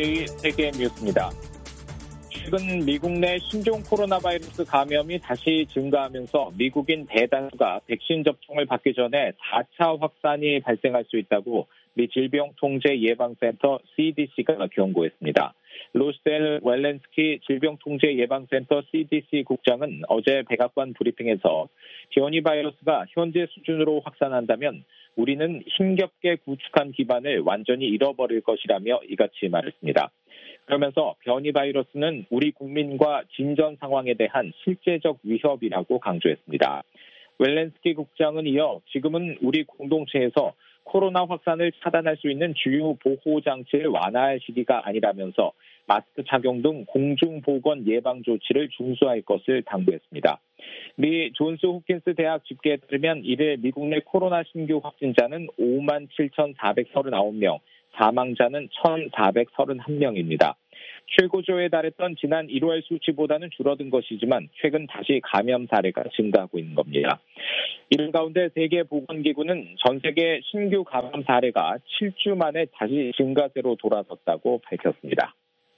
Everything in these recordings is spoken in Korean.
K 세계 뉴스입니다. 최근 미국 내 신종 코로나 바이러스 감염이 다시 증가하면서 미국인 대다수가 백신 접종을 받기 전에 4차 확산이 발생할 수 있다고 미 질병통제예방센터 CDC가 경고했습니다. 로셀 웰렌스키 질병통제예방센터 CDC 국장은 어제 백악관 브리핑에서 변이 바이러스가 현재 수준으로 확산한다면 우리는 힘겹게 구축한 기반을 완전히 잃어버릴 것이라며 이같이 말했습니다. 그러면서 변이 바이러스는 우리 국민과 진전 상황에 대한 실제적 위협이라고 강조했습니다. 웰렌스키 국장은 이어 지금은 우리 공동체에서 코로나 확산을 차단할 수 있는 주요 보호 장치를 완화할 시기가 아니라면서 마스크 착용 등 공중보건 예방 조치를 준수할 것을 당부했습니다. 미 존스 홉킨스 대학 집계에 따르면 이래 미국 내 코로나 신규 확진자는 57,439명, 사망자는 1,431명입니다. 최고조에 달했던 지난 1월 수치보다는 줄어든 것이지만 최근 다시 감염 사례가 증가하고 있는 겁니다. 이런 가운데 세계보건기구는 전 세계 신규 감염 사례가 7주 만에 다시 증가세로 돌아섰다고 밝혔습니다.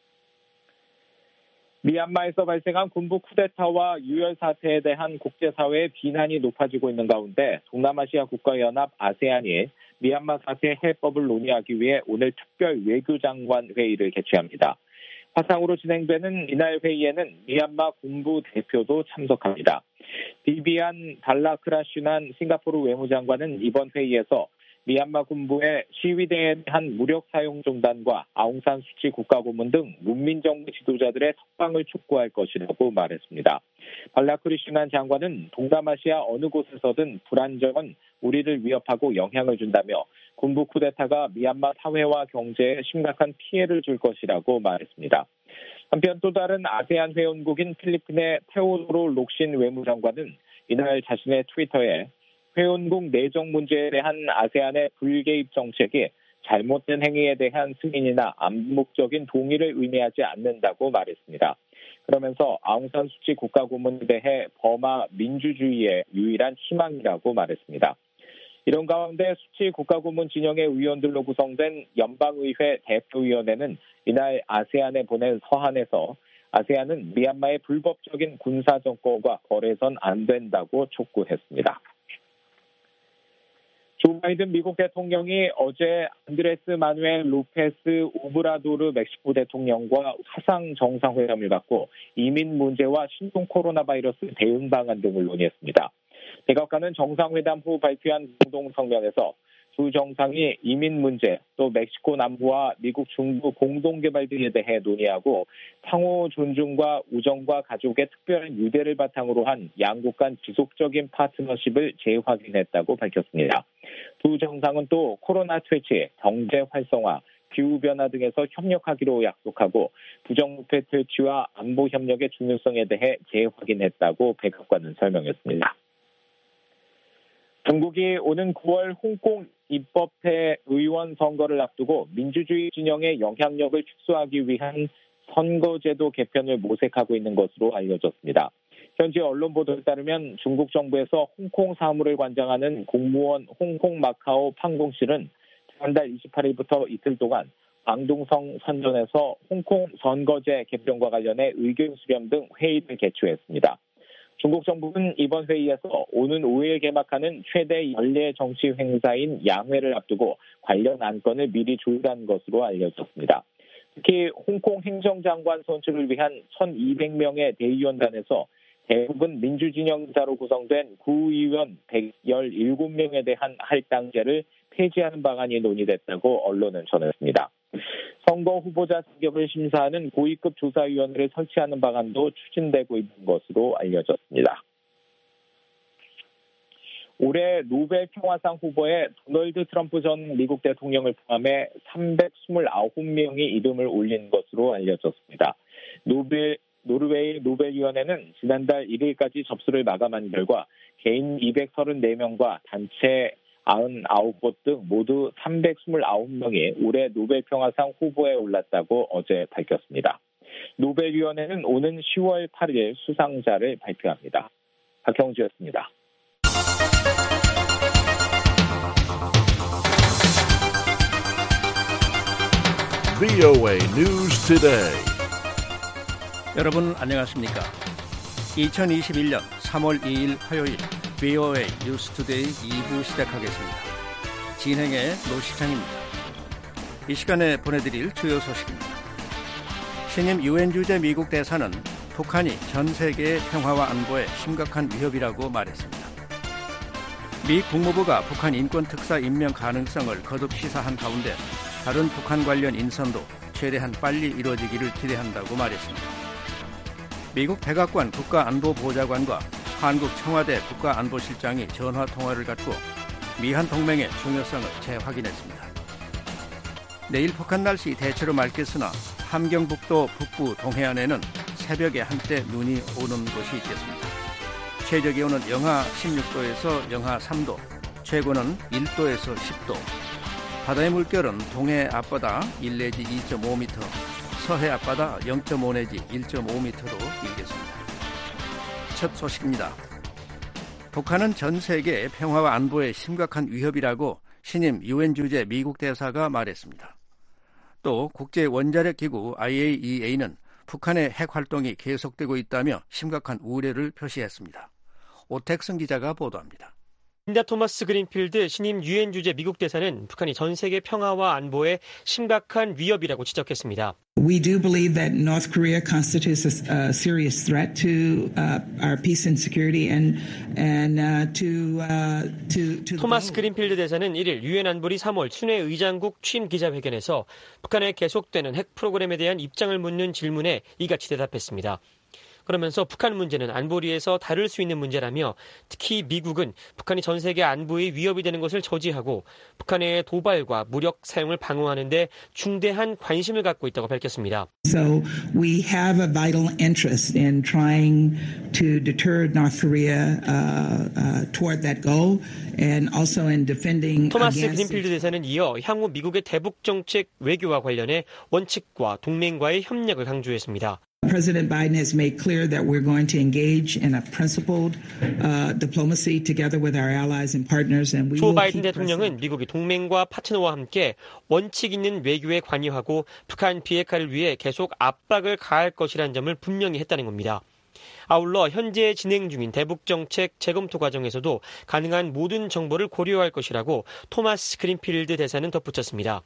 미얀마에서 발생한 군부 쿠데타와 유혈 사태에 대한 국제사회의 비난이 높아지고 있는 가운데 동남아시아 국가연합 아세안이 미얀마 사태 해법을 논의하기 위해 오늘 특별 외교장관 회의를 개최합니다. 화상으로 진행되는 이날 회의에는 미얀마 군부 대표도 참석합니다. 비비안 발라크라슈난 싱가포르 외무장관은 이번 회의에서 미얀마 군부의 시위대에 대한 무력 사용 중단과 아웅산 수치 국가고문 등 문민정부 지도자들의 석방을 촉구할 것이라고 말했습니다. 발라크리슈난 장관은 동남아시아 어느 곳에서든 불안정은 우리를 위협하고 영향을 준다며 군부 쿠데타가 미얀마 사회와 경제에 심각한 피해를 줄 것이라고 말했습니다. 한편 또 다른 아세안 회원국인 필리핀의 테오도로 록신 외무장관은 이날 자신의 트위터에 회원국 내정 문제에 대한 아세안의 불개입 정책이 잘못된 행위에 대한 승인이나 암묵적인 동의를 의미하지 않는다고 말했습니다. 그러면서 아웅산 수치 국가고문에 대해 버마 민주주의의 유일한 희망이라고 말했습니다. 이런 가운데 수치 국가고문 진영의 의원들로 구성된 연방의회 대표위원회는 이날 아세안에 보낸 서한에서 아세안은 미얀마의 불법적인 군사정권과 거래선 안 된다고 촉구했습니다. 조 바이든 미국 대통령이 어제 안드레스 마누엘 로페스 오브라도르 멕시코 대통령과 화상 정상회담을 갖고 이민 문제와 신종 코로나 바이러스 대응 방안 등을 논의했습니다. 백악관은 정상회담 후 발표한 공동 성명에서 두 정상이 이민 문제, 또 멕시코 남부와 미국 중부 공동개발 등에 대해 논의하고 상호 존중과 우정과 가족의 특별한 유대를 바탕으로 한 양국 간 지속적인 파트너십을 재확인했다고 밝혔습니다. 두 정상은 또 코로나 퇴치, 경제 활성화, 기후변화 등에서 협력하기로 약속하고 부정부패 퇴치와 안보 협력의 중요성에 대해 재확인했다고 백악관은 설명했습니다. 중국이 오는 9월 홍콩 입법회 의원 선거를 앞두고 민주주의 진영의 영향력을 축소하기 위한 선거제도 개편을 모색하고 있는 것으로 알려졌습니다. 현지 언론 보도에 따르면 중국 정부에서 홍콩 사무를 관장하는 공무원 홍콩 마카오 판공실은 지난달 28일부터 이틀 동안 광둥성 선전에서 홍콩 선거제 개편과 관련해 의견 수렴 등 회의를 개최했습니다. 중국 정부는 이번 회의에서 오는 5일 개막하는 최대 연례 정치 행사인 양회를 앞두고 관련 안건을 미리 조율한 것으로 알려졌습니다. 특히 홍콩 행정장관 선출을 위한 1,200명의 대의원단에서 대부분 민주진영자로 구성된 구의원 117명에 대한 할당제를 폐지하는 방안이 논의됐다고 언론은 전했습니다. 선거 후보자 자격을 심사하는 고위급 조사위원회를 설치하는 방안도 추진되고 있는 것으로 알려졌습니다. 올해 노벨 평화상 후보에 도널드 트럼프 전 미국 대통령을 포함해 329명이 이름을 올린 것으로 알려졌습니다. 노르웨이 노벨위원회는 지난달 1일까지 접수를 마감한 결과 개인 234명과 단체 99곳 등 모두 329명이 올해 노벨 평화상 후보에 올랐다고 어제 밝혔습니다. 노벨위원회는 오는 10월 8일 수상자를 발표합니다. 박형주였습니다. VOA News Today. 여러분 안녕하십니까? 2021년 3월 2일 화요일 VOA News Today 2부 시작하겠습니다. 진행의 노시창입니다. 이 시간에 보내드릴 주요 소식입니다. 신임 유엔 주재 미국 대사는 북한이 전 세계의 평화와 안보에 심각한 위협이라고 말했습니다. 미 국무부가 북한 인권특사 임명 가능성을 거듭 시사한 가운데 다른 북한 관련 인선도 최대한 빨리 이루어지기를 기대한다고 말했습니다. 미국 백악관 국가안보보좌관과 한국 청와대 국가안보실장이 전화통화를 갖고 미한 동맹의 중요성을 재확인했습니다. 내일 북한 날씨 대체로 맑겠으나 함경북도 북부 동해안에는 새벽에 한때 눈이 오는 곳이 있겠습니다. 최저기온은 영하 16도에서 영하 3도, 최고는 1도에서 10도. 바다의 물결은 동해 앞바다 1 내지 2.5m, 서해 앞바다 0.5 내지 1.5m로 일겠습니다. 첫 소식입니다. 북한은 전 세계의 평화와 안보에 심각한 위협이라고 신임 유엔 주재 미국 대사가 말했습니다. 또 국제원자력기구 IAEA는 북한의 핵 활동이 계속되고 있다며 심각한 우려를 표시했습니다. 오택승 기자가 보도합니다. 린다 토마스 그린필드 신임 유엔 주재 미국 대사는 북한이 전 세계 평화와 안보에 심각한 위협이라고 지적했습니다. We do believe that North Korea constitutes a serious threat to our peace and security and to 토마스 그린필드 대사는 1일 유엔 안보리 3월 순회 의장국 취임 기자회견에서 북한의 계속되는 핵 프로그램에 대한 입장을 묻는 질문에 이같이 대답했습니다. 그러면서 북한 문제는 안보리에서 다룰 수 있는 문제라며 특히 미국은 북한이 전 세계 안보에 위협이 되는 것을 저지하고 북한의 도발과 무력 사용을 방어하는 데 중대한 관심을 갖고 있다고 밝혔습니다. So we have a vital interest in trying to deter North Korea toward that goal and also in defending 토마스 그린필드 대사는 이어 향후 미국의 대북 정책 외교와 관련해 원칙과 동맹과의 협력을 강조했습니다. President Biden has made clear that we're going to engage in a principled diplomacy together with our allies and partners, and we 조 will 바이든 keep 대통령은 미국이 동맹과 파트너와 함께 원칙 있는 외교에 관여하고 북한 비핵화를 위해 계속 압박을 가할 것이라는 점을 분명히 했다는 겁니다. 아울러 현재 진행 중인 대북 정책 재검토 과정에서도 가능한 모든 정보를 고려할 것이라고 토마스 그린필드 대사는 덧붙였습니다.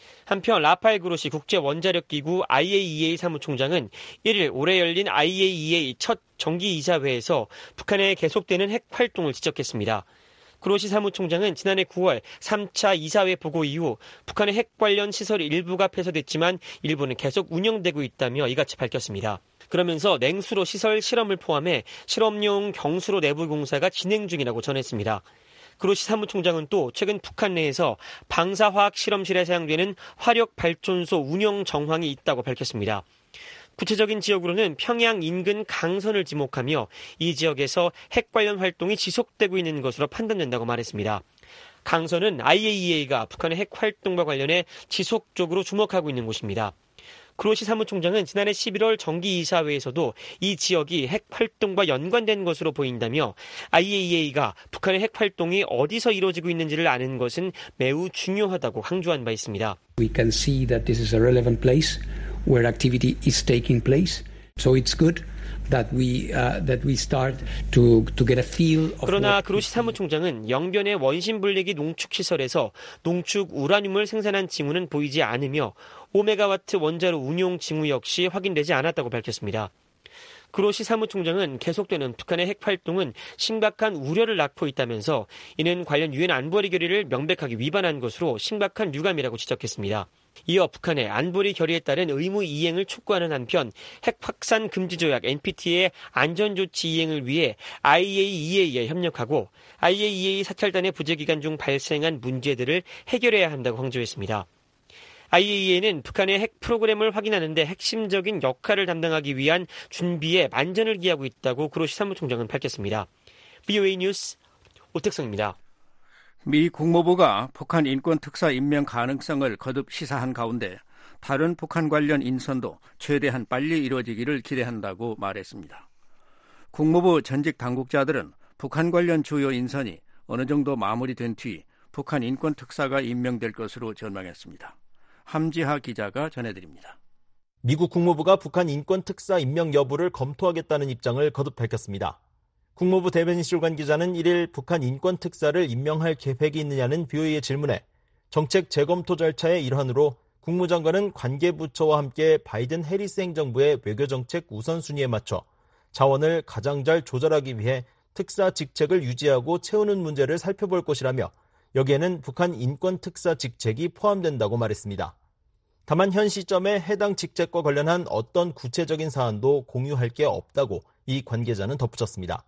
한편 라파엘 그로시 국제원자력기구 IAEA 사무총장은 1일 올해 열린 IAEA 첫 정기이사회에서 북한의 계속되는 핵 활동을 지적했습니다. 그로시 사무총장은 지난해 9월 3차 이사회 보고 이후 북한의 핵 관련 시설 일부가 폐쇄됐지만 일부는 계속 운영되고 있다며 이같이 밝혔습니다. 그러면서 냉수로 시설 실험을 포함해 실험용 경수로 내부 공사가 진행 중이라고 전했습니다. 그로시 사무총장은 또 최근 북한 내에서 방사화학 실험실에 사용되는 화력 발전소 운영 정황이 있다고 밝혔습니다. 구체적인 지역으로는 평양 인근 강선을 지목하며 이 지역에서 핵 관련 활동이 지속되고 있는 것으로 판단된다고 말했습니다. 강선은 IAEA가 북한의 핵 활동과 관련해 지속적으로 주목하고 있는 곳입니다. 그로시 사무총장은 지난해 11월 정기이사회에서도 이 지역이 핵 활동과 연관된 것으로 보인다며 IAEA가 북한의 핵 활동이 어디서 이루어지고 있는지를 아는 것은 매우 중요하다고 강조한 바 있습니다. We can see that this is a relevant place where activity is taking place. So it's good that we start to get a feel of. 그러나 그로시 사무총장은 영변의 원심 분리기 농축 시설에서 농축 우라늄을 생산한 징후는 보이지 않으며 5메가와트 원자로 운용 징후 역시 확인되지 않았다고 밝혔습니다. 그로시 사무총장은 계속되는 북한의 핵 활동은 심각한 우려를 낳고 있다면서 이는 관련 유엔 안보리 결의를 명백하게 위반한 것으로 심각한 유감이라고 지적했습니다. 이어 북한의 안보리 결의에 따른 의무 이행을 촉구하는 한편 핵 확산 금지 조약 NPT의 안전조치 이행을 위해 IAEA에 협력하고 IAEA 사찰단의 부재 기간 중 발생한 문제들을 해결해야 한다고 강조했습니다. IAEA는 북한의 핵 프로그램을 확인하는 데 핵심적인 역할을 담당하기 위한 준비에 만전을 기하고 있다고 그로시 사무총장은 밝혔습니다. VOA 뉴스 오택성입니다. 미 국무부가 북한 인권특사 임명 가능성을 거듭 시사한 가운데 다른 북한 관련 인선도 최대한 빨리 이루어지기를 기대한다고 말했습니다. 국무부 전직 당국자들은 북한 관련 주요 인선이 어느 정도 마무리된 뒤 북한 인권특사가 임명될 것으로 전망했습니다. 함지하 기자가 전해드립니다. 미국 국무부가 북한 인권 특사 임명 여부를 검토하겠다는 입장을 거듭 밝혔습니다. 국무부 대변인실 관계자는 1일 북한 인권 특사를 임명할 계획이 있느냐는 BOA의 질문에 정책 재검토 절차의 일환으로 국무장관은 관계부처와 함께 바이든 해리스 행정부의 외교정책 우선순위에 맞춰 자원을 가장 잘 조절하기 위해 특사 직책을 유지하고 채우는 문제를 살펴볼 것이라며 여기에는 북한 인권 특사 직책이 포함된다고 말했습니다. 다만 현 시점에 해당 직책과 관련한 어떤 구체적인 사안도 공유할 게 없다고 이 관계자는 덧붙였습니다.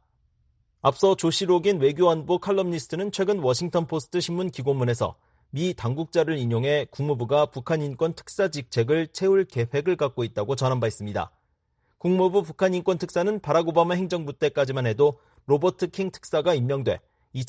앞서 조시 로긴 외교안보 칼럼니스트는 최근 워싱턴포스트 신문 기고문에서 미 당국자를 인용해 국무부가 북한 인권 특사 직책을 채울 계획을 갖고 있다고 전한 바 있습니다. 국무부 북한 인권 특사는 바락 오바마 행정부 때까지만 해도 로버트 킹 특사가 임명돼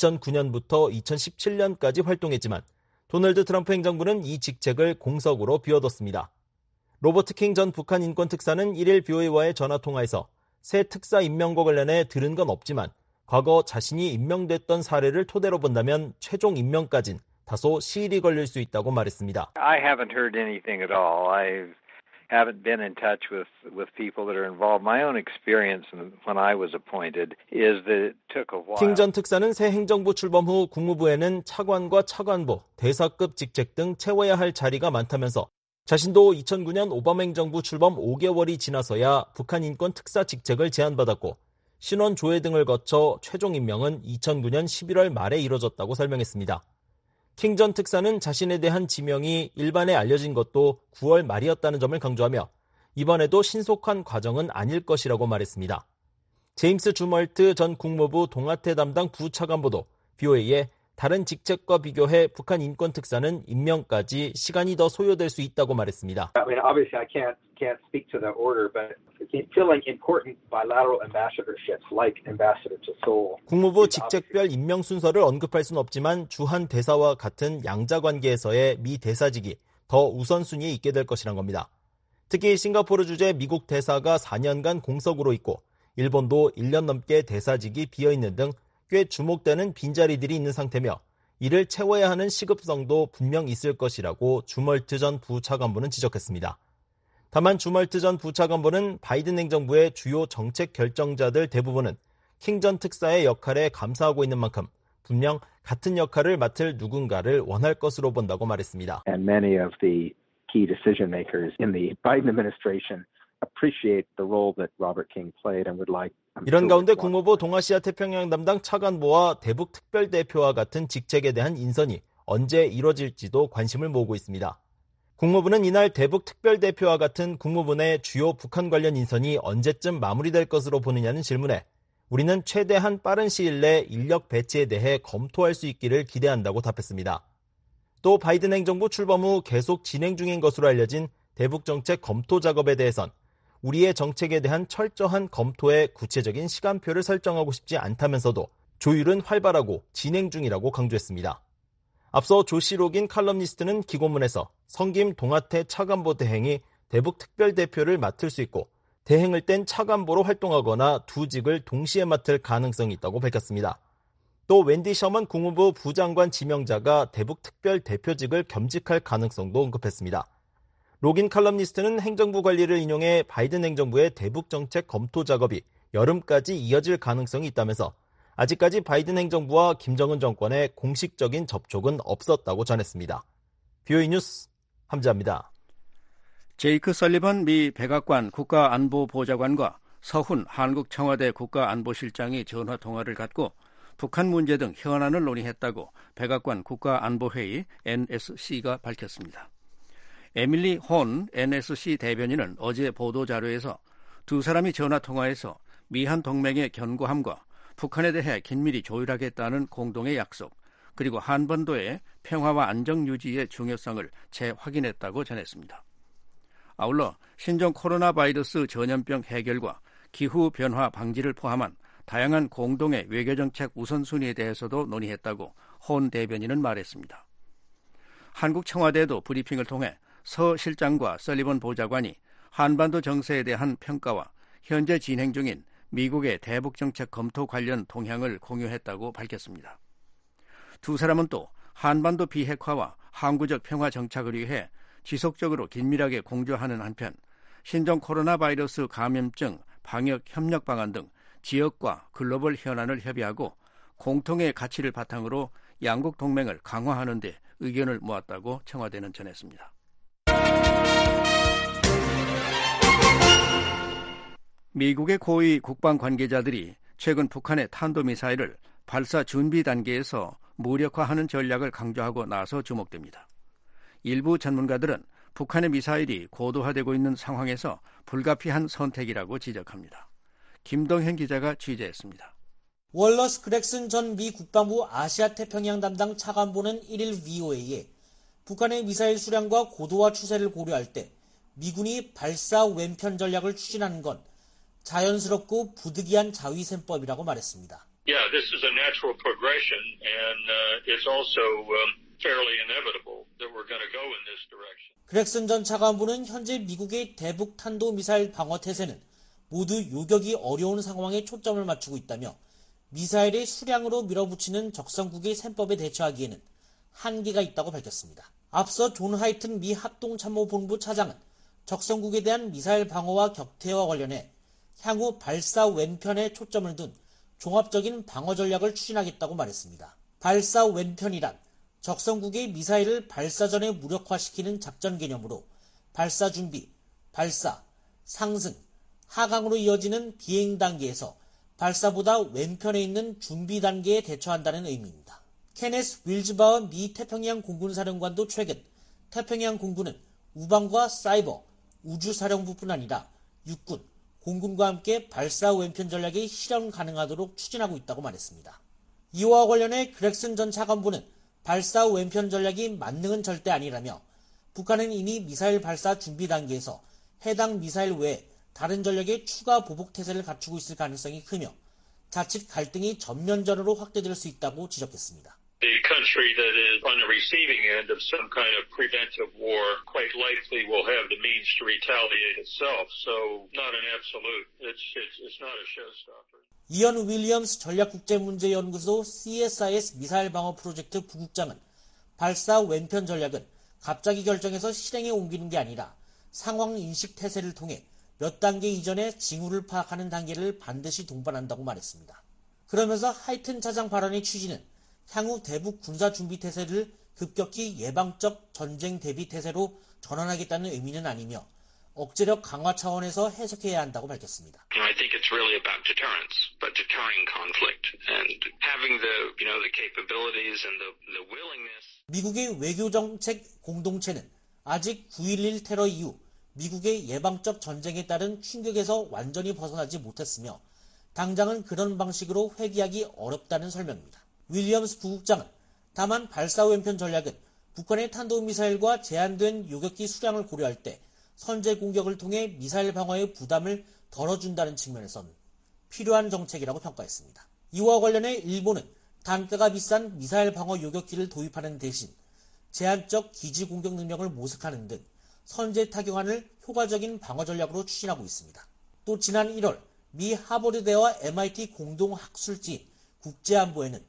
2009년부터 2017년까지 활동했지만 도널드 트럼프 행정부는 이 직책을 공석으로 비워뒀습니다. 로버트 킹 전 북한 인권 특사는 1일 BOA와의 전화통화에서 새 특사 임명과 관련해 들은 건 없지만 과거 자신이 임명됐던 사례를 토대로 본다면 최종 임명까진 다소 시일이 걸릴 수 있다고 말했습니다. I haven't heard anything at all. I haven't been in touch with people that are involved. My own experience when I was appointed is that it took a while. 킹 전 특사는 새 행정부 출범 후 국무부에는 차관과 차관보, 대사급 직책 등 채워야 할 자리가 많다면서 자신도 2009년 오바마 행정부 출범 5개월이 지나서야 북한 인권 특사 직책을 제안받았고 신원 조회 등을 거쳐 최종 임명은 2009년 11월 말에 이뤄졌다고 설명했습니다. 킹 전 특사는 자신에 대한 지명이 일반에 알려진 것도 9월 말이었다는 점을 강조하며 이번에도 신속한 과정은 아닐 것이라고 말했습니다. 제임스 주멀트 전 국무부 동아태 담당 부차관보도 BOA에 다른 직책과 비교해 북한 인권 특사는 임명까지 시간이 더 소요될 수 있다고 말했습니다. I mean, obviously I can't speak to the order, but filling important bilateral ambassadorships like ambassador to Seoul. 국무부 직책별 임명 순서를 언급할 수는 없지만 주한 대사와 같은 양자 관계에서의 미 대사직이 더 우선순위에 있게 될 것이란 겁니다. 특히 싱가포르 주재 미국 대사가 4년간 공석으로 있고 일본도 1년 넘게 대사직이 비어있는 등 꽤 주목되는 빈자리들이 있는 상태며 이를 채워야 하는 시급성도 분명 있을 것이라고 주멀트 전 부차관보는 지적했습니다. 다만 주멀트 전 부차관보는 바이든 행정부의 주요 정책 결정자들 대부분은 킹 전 특사의 역할에 감사하고 있는 만큼 분명 같은 역할을 맡을 누군가를 원할 것으로 본다고 말했습니다. And many of the key decision makers in the Biden administration appreciate the role that Robert King played and would like. 이런 가운데 국무부 동아시아 태평양 담당 차관보와 대북 특별대표와 같은 직책에 대한 인선이 언제 이뤄질지도 관심을 모으고 있습니다. 국무부는 이날 대북 특별대표와 같은 국무부 내 주요 북한 관련 인선이 언제쯤 마무리될 것으로 보느냐는 질문에 우리는 최대한 빠른 시일 내 인력 배치에 대해 검토할 수 있기를 기대한다고 답했습니다. 또 바이든 행정부 출범 후 계속 진행 중인 것으로 알려진 대북 정책 검토 작업에 대해선 우리의 정책에 대한 철저한 검토에 구체적인 시간표를 설정하고 싶지 않다면서도 조율은 활발하고 진행 중이라고 강조했습니다. 앞서 조시 로긴 칼럼니스트는 기고문에서 성김 동아태 차관보 대행이 대북 특별대표를 맡을 수 있고 대행을 뗀 차관보로 활동하거나 두 직을 동시에 맡을 가능성이 있다고 밝혔습니다. 또 웬디 셔먼 국무부 부장관 지명자가 대북 특별대표직을 겸직할 가능성도 언급했습니다. 로긴 칼럼니스트는 행정부 관리를 인용해 바이든 행정부의 대북 정책 검토 작업이 여름까지 이어질 가능성이 있다면서 아직까지 바이든 행정부와 김정은 정권의 공식적인 접촉은 없었다고 전했습니다. BOA 뉴스 함지아입니다. 제이크 설리번 미 백악관 국가안보보좌관과 서훈 한국 청와대 국가안보실장이 전화통화를 갖고 북한 문제 등 현안을 논의했다고 백악관 국가안보회의 NSC가 밝혔습니다. 에밀리 혼 NSC 대변인은 어제 보도자료에서 두 사람이 전화통화에서 미한 동맹의 견고함과 북한에 대해 긴밀히 조율하겠다는 공동의 약속, 그리고 한반도의 평화와 안정 유지의 중요성을 재확인했다고 전했습니다. 아울러 신종 코로나 바이러스 전염병 해결과 기후변화 방지를 포함한 다양한 공동의 외교정책 우선순위에 대해서도 논의했다고 혼 대변인은 말했습니다. 한국 청와대도 브리핑을 통해 서 실장과 설리번 보좌관이 한반도 정세에 대한 평가와 현재 진행 중인 미국의 대북정책 검토 관련 동향을 공유했다고 밝혔습니다. 두 사람은 또 한반도 비핵화와 항구적 평화 정착을 위해 지속적으로 긴밀하게 공조하는 한편 신종 코로나 바이러스 감염증 방역 협력 방안 등 지역과 글로벌 현안을 협의하고 공통의 가치를 바탕으로 양국 동맹을 강화하는 데 의견을 모았다고 청와대는 전했습니다. 미국의 고위 국방 관계자들이 최근 북한의 탄도미사일을 발사 준비 단계에서 무력화하는 전략을 강조하고 나서 주목됩니다. 일부 전문가들은 북한의 미사일이 고도화되고 있는 상황에서 불가피한 선택이라고 지적합니다. 김동현 기자가 취재했습니다. 월러스 그렉슨 전 미 국방부 아시아 태평양 담당 차관보는 1일 VOA에 북한의 미사일 수량과 고도화 추세를 고려할 때 미군이 발사 왼편 전략을 추진하는 건 자연스럽고 부득이한 자위셈법이라고 말했습니다. Yeah, this is a natural progression, and it's also fairly inevitable that we're going to go in this direction. 그렉슨 전 차관보는 현재 미국의 대북 탄도미사일 방어 태세는 모두 요격이 어려운 상황에 초점을 맞추고 있다며 미사일의 수량으로 밀어붙이는 적성국의 셈법에 대처하기에는 한계가 있다고 밝혔습니다. 앞서 존 하이튼 미 합동참모본부 차장은 적성국에 대한 미사일 방어와 격퇴와 관련해 향후 발사 왼편에 초점을 둔 종합적인 방어 전략을 추진하겠다고 말했습니다. 발사 왼편이란 적성국의 미사일을 발사 전에 무력화시키는 작전 개념으로 발사 준비, 발사, 상승, 하강으로 이어지는 비행 단계에서 발사보다 왼편에 있는 준비 단계에 대처한다는 의미입니다. 케네스 윌즈바워 미 태평양 공군사령관도 최근 태평양 공군은 우방과 사이버, 우주사령부뿐 아니라 육군, 공군과 함께 발사 왼편 전략이 실현 가능하도록 추진하고 있다고 말했습니다. 이와 관련해 그렉슨 전 차관보는 발사 왼편 전략이 만능은 절대 아니라며 북한은 이미 미사일 발사 준비 단계에서 해당 미사일 외에 다른 전략의 추가 보복 태세를 갖추고 있을 가능성이 크며 자칫 갈등이 전면전으로 확대될 수 있다고 지적했습니다. The country that is on the receiving end of some kind of preventive war quite likely will have the means to retaliate itself. So not an absolute. It's not a showstopper. 이언 윌리엄스 전략국제문제연구소 CSIS 미사일 방어 프로젝트 부국장은 발사 왼편 전략은 갑자기 결정해서 실행에 옮기는 게 아니라 상황 인식 태세를 통해 몇 단계 이전에 징후를 파악하는 단계를 반드시 동반한다고 말했습니다. 그러면서 하이튼 차장 발언의 취지는 향후 대북 군사 준비 태세를 급격히 예방적 전쟁 대비 태세로 전환하겠다는 의미는 아니며 억제력 강화 차원에서 해석해야 한다고 밝혔습니다. I think it's really about deterrence, but deterring conflict and having the capabilities and the willingness. 미국의 외교정책 공동체는 아직 9.11 테러 이후 미국의 예방적 전쟁에 따른 충격에서 완전히 벗어나지 못했으며 당장은 그런 방식으로 회귀하기 어렵다는 설명입니다. 윌리엄스 부국장은 다만 발사 왼편 전략은 북한의 탄도미사일과 제한된 요격기 수량을 고려할 때 선제 공격을 통해 미사일 방어의 부담을 덜어준다는 측면에서는 필요한 정책이라고 평가했습니다. 이와 관련해 일본은 단가가 비싼 미사일 방어 요격기를 도입하는 대신 제한적 기지 공격 능력을 모색하는 등 선제 타격안을 효과적인 방어 전략으로 추진하고 있습니다. 또 지난 1월 미 하버드대와 MIT 공동학술지인 국제안보에는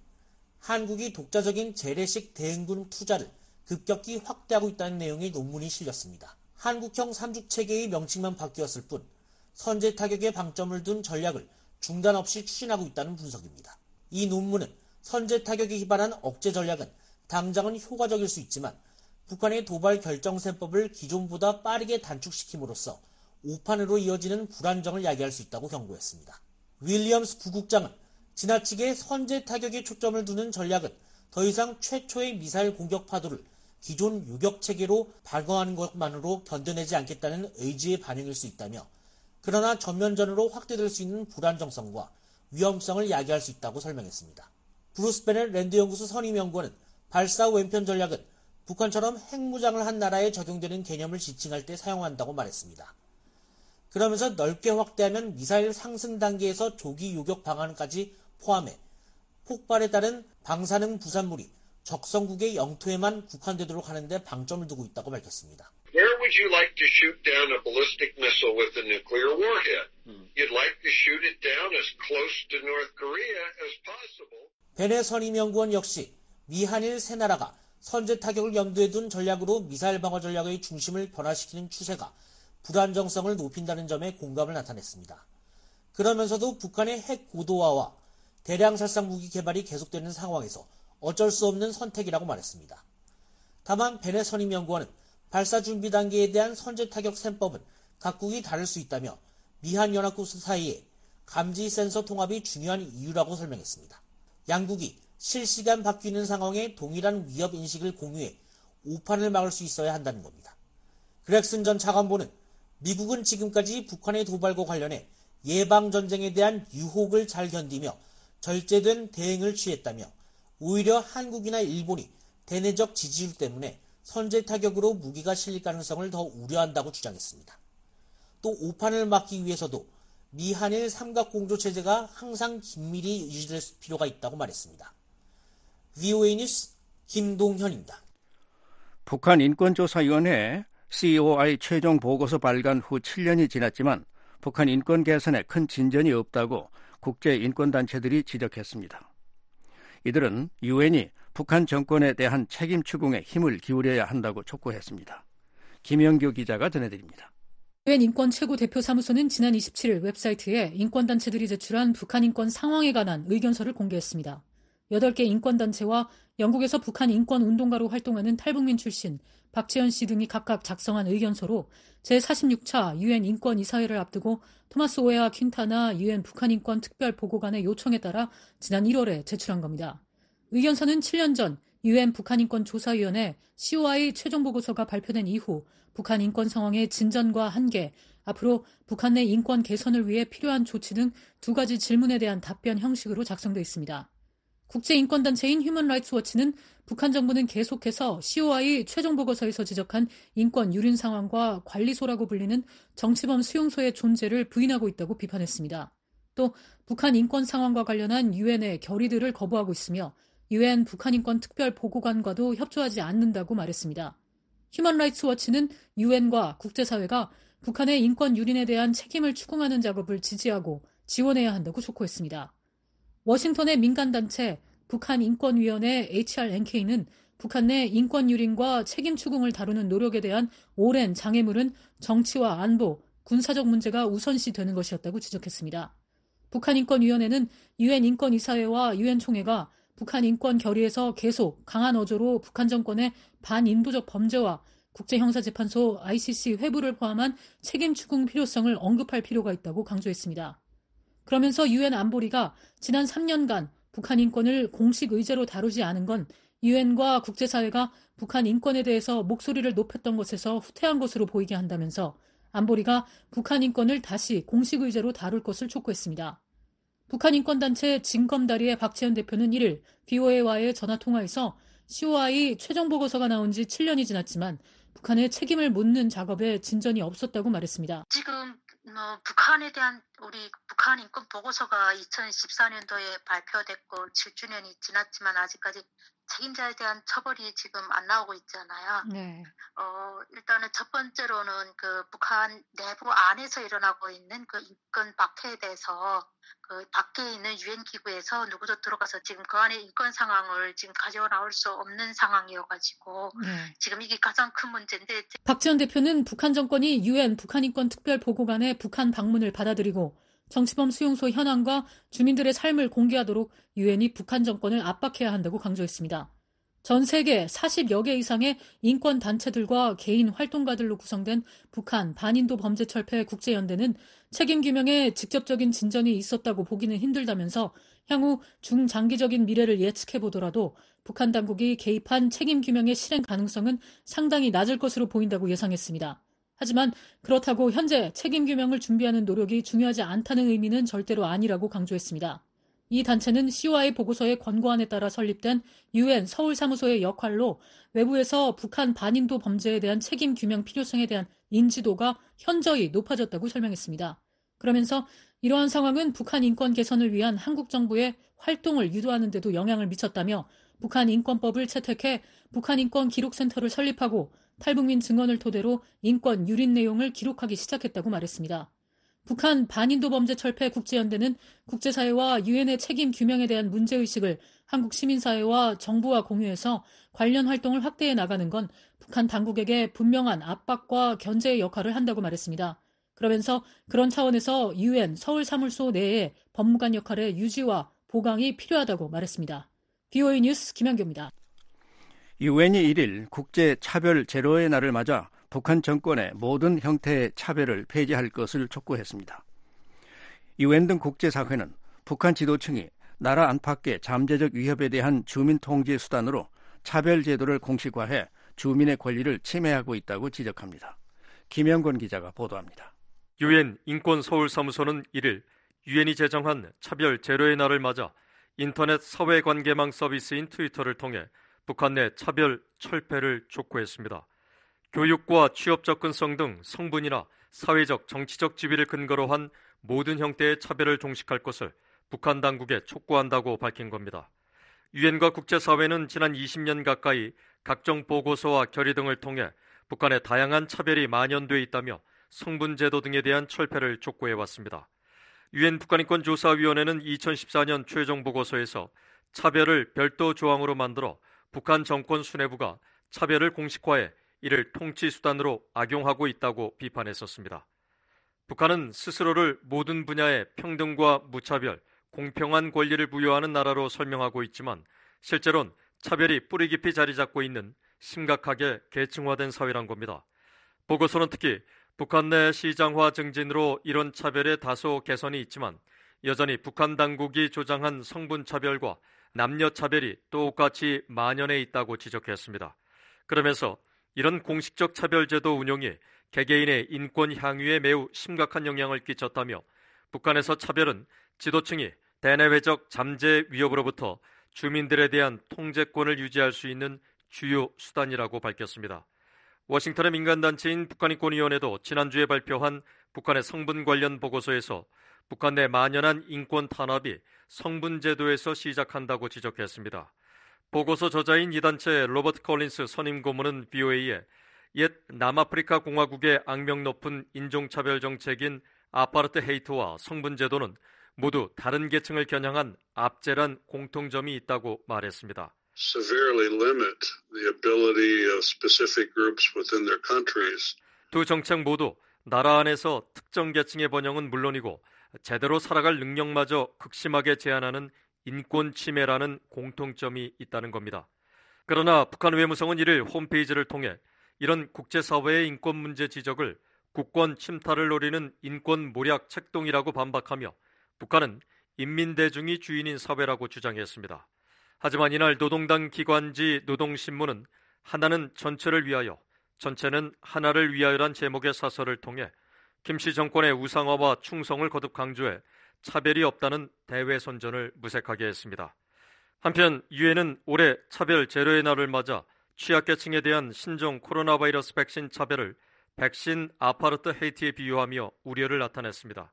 한국이 독자적인 재래식 대응군 투자를 급격히 확대하고 있다는 내용의 논문이 실렸습니다. 한국형 삼죽체계의 명칭만 바뀌었을 뿐 선제 타격에 방점을 둔 전략을 중단 없이 추진하고 있다는 분석입니다. 이 논문은 선제 타격에 기반한 억제 전략은 당장은 효과적일 수 있지만 북한의 도발 결정셈법을 기존보다 빠르게 단축시킴으로써 오판으로 이어지는 불안정을 야기할 수 있다고 경고했습니다. 윌리엄스 부국장은 지나치게 선제 타격에 초점을 두는 전략은 더 이상 최초의 미사일 공격 파도를 기존 요격 체계로 방어하는 것만으로 견뎌내지 않겠다는 의지의 반영일 수 있다며 그러나 전면전으로 확대될 수 있는 불안정성과 위험성을 야기할 수 있다고 설명했습니다. 브루스 베넷 랜드 연구소 선임연구원은 발사 왼편 전략은 북한처럼 핵무장을 한 나라에 적용되는 개념을 지칭할 때 사용한다고 말했습니다. 그러면서 넓게 확대하면 미사일 상승 단계에서 조기 요격 방안까지 포함해 폭발에 따른 방사능 부산물이 적성국의 영토에만 국한되도록 하는 데 방점을 두고 있다고 밝혔습니다. Where would you like to shoot down a ballistic missile with a nuclear warhead? You'd like to shoot it down as close to North Korea as possible. 베네 선임연구원 역시 미 한일 세 나라가 선제 타격을 염두에 둔 전략으로 미사일 방어 전략의 중심을 변화시키는 추세가 불안정성을 높인다는 점에 공감을 나타냈습니다. 그러면서도 북한의 핵 고도화와 대량 살상 무기 개발이 계속되는 상황에서 어쩔 수 없는 선택이라고 말했습니다. 다만 베넷 선임연구원은 발사 준비 단계에 대한 선제 타격 셈법은 각국이 다를 수 있다며 미한 연합국 사이에 감지 센서 통합이 중요한 이유라고 설명했습니다. 양국이 실시간 바뀌는 상황에 동일한 위협 인식을 공유해 오판을 막을 수 있어야 한다는 겁니다. 그렉슨 전 차관보는 미국은 지금까지 북한의 도발과 관련해 예방전쟁에 대한 유혹을 잘 견디며 절제된 대응을 취했다며 오히려 한국이나 일본이 대내적 지지율 때문에 선제 타격으로 무기가 실릴 가능성을 더 우려한다고 주장했습니다. 또 오판을 막기 위해서도 미한일 삼각공조체제가 항상 긴밀히 유지될 필요가 있다고 말했습니다. VOA 뉴스 김동현입니다. 북한 인권조사위원회 COI 최종 보고서 발간 후 7년이 지났지만 북한 인권 개선에 큰 진전이 없다고 국제인권단체들이 지적했습니다. 이들은 유엔이 북한 정권에 대한 책임 추궁에 힘을 기울여야 한다고 촉구했습니다. 김영규 기자가 전해드립니다. 유엔 인권 최고 대표 사무소는 지난 27일 웹사이트에 인권단체들이 제출한 북한 인권 상황에 관한 의견서를 공개했습니다. 8개 인권단체와 영국에서 북한 인권 운동가로 활동하는 탈북민 출신 박재현 씨 등이 각각 작성한 의견서로 제46차 유엔 인권이사회를 앞두고 토마스 오에아 퀸타나 유엔 북한 인권 특별 보고관의 요청에 따라 지난 1월에 제출한 겁니다. 의견서는 7년 전 유엔 북한 인권 조사위원회 COI 최종 보고서가 발표된 이후 북한 인권 상황의 진전과 한계, 앞으로 북한 내 인권 개선을 위해 필요한 조치 등 2가지 질문에 대한 답변 형식으로 작성돼 있습니다. 국제인권단체인 휴먼 라이츠 워치는 북한 정부는 계속해서 COI 최종 보고서에서 지적한 인권 유린 상황과 관리소라고 불리는 정치범 수용소의 존재를 부인하고 있다고 비판했습니다. 또 북한 인권 상황과 관련한 유엔의 결의들을 거부하고 있으며 유엔 북한 인권 특별 보고관과도 협조하지 않는다고 말했습니다. 휴먼 라이츠 워치는 유엔과 국제사회가 북한의 인권 유린에 대한 책임을 추궁하는 작업을 지지하고 지원해야 한다고 촉구했습니다. 워싱턴의 민간단체 북한인권위원회 HRNK는 북한 내 인권 유린과 책임 추궁을 다루는 노력에 대한 오랜 장애물은 정치와 안보, 군사적 문제가 우선시 되는 것이었다고 지적했습니다. 북한인권위원회는 유엔 인권이사회와 유엔 총회가 북한 인권 결의에서 계속 강한 어조로 북한 정권의 반인도적 범죄와 국제형사재판소 ICC 회부를 포함한 책임 추궁 필요성을 언급할 필요가 있다고 강조했습니다. 그러면서 유엔 안보리가 지난 3년간 북한 인권을 공식 의제로 다루지 않은 건 유엔과 국제사회가 북한 인권에 대해서 목소리를 높였던 것에서 후퇴한 것으로 보이게 한다면서 안보리가 북한 인권을 다시 공식 의제로 다룰 것을 촉구했습니다. 북한 인권단체 진검다리의 박재현 대표는 1일 VOA와의 전화통화에서 COI 최종 보고서가 나온 지 7년이 지났지만 북한의 책임을 묻는 작업에 진전이 없었다고 말했습니다. 지금 북한에 대한 우리 북한 인권 보고서가 2014년도에 발표됐고 7주년이 지났지만 아직까지 책임자에 대한 처벌이 지금 안 나오고 있잖아요. 네. 일단은 첫 번째로는 그 북한 내부 안에서 일어나고 있는 그 인권 박해에 대해서 그 밖에 있는 유엔 기구에서 누구도 들어가서 지금 그 안에 인권 상황을 지금 가져와 나올 수 없는 상황이어가지고 지금 이게 가장 큰 문제인데. 박지원 대표는 북한 정권이 유엔 북한 인권 특별 보고관의 북한 방문을 받아들이고 정치범 수용소 현황과 주민들의 삶을 공개하도록 유엔이 북한 정권을 압박해야 한다고 강조했습니다. 전 세계 40여 개 이상의 인권 단체들과 개인 활동가들로 구성된 북한 반인도 범죄철폐 국제연대는 책임 규명에 직접적인 진전이 있었다고 보기는 힘들다면서 향후 중장기적인 미래를 예측해 보더라도 북한 당국이 개입한 책임 규명의 실행 가능성은 상당히 낮을 것으로 보인다고 예상했습니다. 하지만 그렇다고 현재 책임 규명을 준비하는 노력이 중요하지 않다는 의미는 절대로 아니라고 강조했습니다. 이 단체는 COI 보고서의 권고안에 따라 설립된 유엔 서울사무소의 역할로 외부에서 북한 반인도 범죄에 대한 책임 규명 필요성에 대한 인지도가 현저히 높아졌다고 설명했습니다. 그러면서 이러한 상황은 북한 인권 개선을 위한 한국 정부의 활동을 유도하는 데도 영향을 미쳤다며 북한 인권법을 채택해 북한 인권 기록센터를 설립하고 탈북민 증언을 토대로 인권 유린 내용을 기록하기 시작했다고 말했습니다. 북한 반인도 범죄 철폐 국제연대는 국제사회와 유엔의 책임 규명에 대한 문제의식을 한국 시민사회와 정부와 공유해서 관련 활동을 확대해 나가는 건 북한 당국에게 분명한 압박과 견제의 역할을 한다고 말했습니다. 그러면서 그런 차원에서 UN 서울사무소 내에 법무관 역할의 유지와 보강이 필요하다고 말했습니다. BOA 뉴스 김현규입니다. 유엔이 1일 국제차별 제로의 날을 맞아 북한 정권의 모든 형태의 차별을 폐지할 것을 촉구했습니다. 유엔 등 국제사회는 북한 지도층이 나라 안팎의 잠재적 위협에 대한 주민 통제 수단으로 차별 제도를 공식화해 주민의 권리를 침해하고 있다고 지적합니다. 김영권 기자가 보도합니다. 유엔 인권 서울사무소는 1일 유엔이 제정한 차별 제로의 날을 맞아 인터넷 사회관계망 서비스인 트위터를 통해 북한 내 차별 철폐를 촉구했습니다. 교육과 취업 접근성 등 성분이나 사회적, 정치적 지위를 근거로 한 모든 형태의 차별을 종식할 것을 북한 당국에 촉구한다고 밝힌 겁니다. 유엔과 국제사회는 지난 20년 가까이 각종 보고서와 결의 등을 통해 북한의 다양한 차별이 만연돼 있다며 성분제도 등에 대한 철폐를 촉구해왔습니다. 유엔 북한인권조사위원회는 2014년 최종 보고서에서 차별을 별도 조항으로 만들어 북한 정권 수뇌부가 차별을 공식화해 이를 통치수단으로 악용하고 있다고 비판했었습니다. 북한은 스스로를 모든 분야의 평등과 무차별, 공평한 권리를 부여하는 나라로 설명하고 있지만 실제로는 차별이 뿌리 깊이 자리 잡고 있는 심각하게 계층화된 사회란 겁니다. 보고서는 특히 북한 내 시장화 증진으로 이런 차별에 다소 개선이 있지만 여전히 북한 당국이 조장한 성분차별과 남녀차별이 똑같이 만연해 있다고 지적했습니다. 그러면서 이런 공식적 차별제도 운용이 개개인의 인권 향유에 매우 심각한 영향을 끼쳤다며 북한에서 차별은 지도층이 대내외적 잠재 위협으로부터 주민들에 대한 통제권을 유지할 수 있는 주요 수단이라고 밝혔습니다. 워싱턴의 민간단체인 북한인권위원회도 지난주에 발표한 북한의 성분 관련 보고서에서 북한 내 만연한 인권 탄압이 성분제도에서 시작한다고 지적했습니다. 보고서 저자인 이 단체 로버트 콜린스 선임 고문은 BOA에 옛 남아프리카 공화국의 악명 높은 인종차별 정책인 아파르트 헤이트와 성분제도는 모두 다른 계층을 겨냥한 압제란 공통점이 있다고 말했습니다. severely limit the ability of specific groups within their countries. 두 정책 모두 나라 안에서 특정 계층의 번영은 물론이고 제대로 살아갈 능력마저 극심하게 제한하는 인권 침해라는 공통점이 있다는 겁니다. 그러나 북한 외무성은 이를 홈페이지를 통해 이런 국제사회의 인권 문제 지적을 국권 침탈을 노리는 인권 모략 책동이라고 반박하며 북한은 인민대중이 주인인 사회라고 주장했습니다. 하지만 이날 노동당 기관지 노동신문은 하나는 전체를 위하여, 전체는 하나를 위하여란 제목의 사설을 통해 김씨 정권의 우상화와 충성을 거듭 강조해 차별이 없다는 대외선전을 무색하게 했습니다. 한편 유엔은 올해 차별 제로의 날을 맞아 취약계층에 대한 신종 코로나 바이러스 백신 차별을 백신 아파르트 헤이트에 비유하며 우려를 나타냈습니다.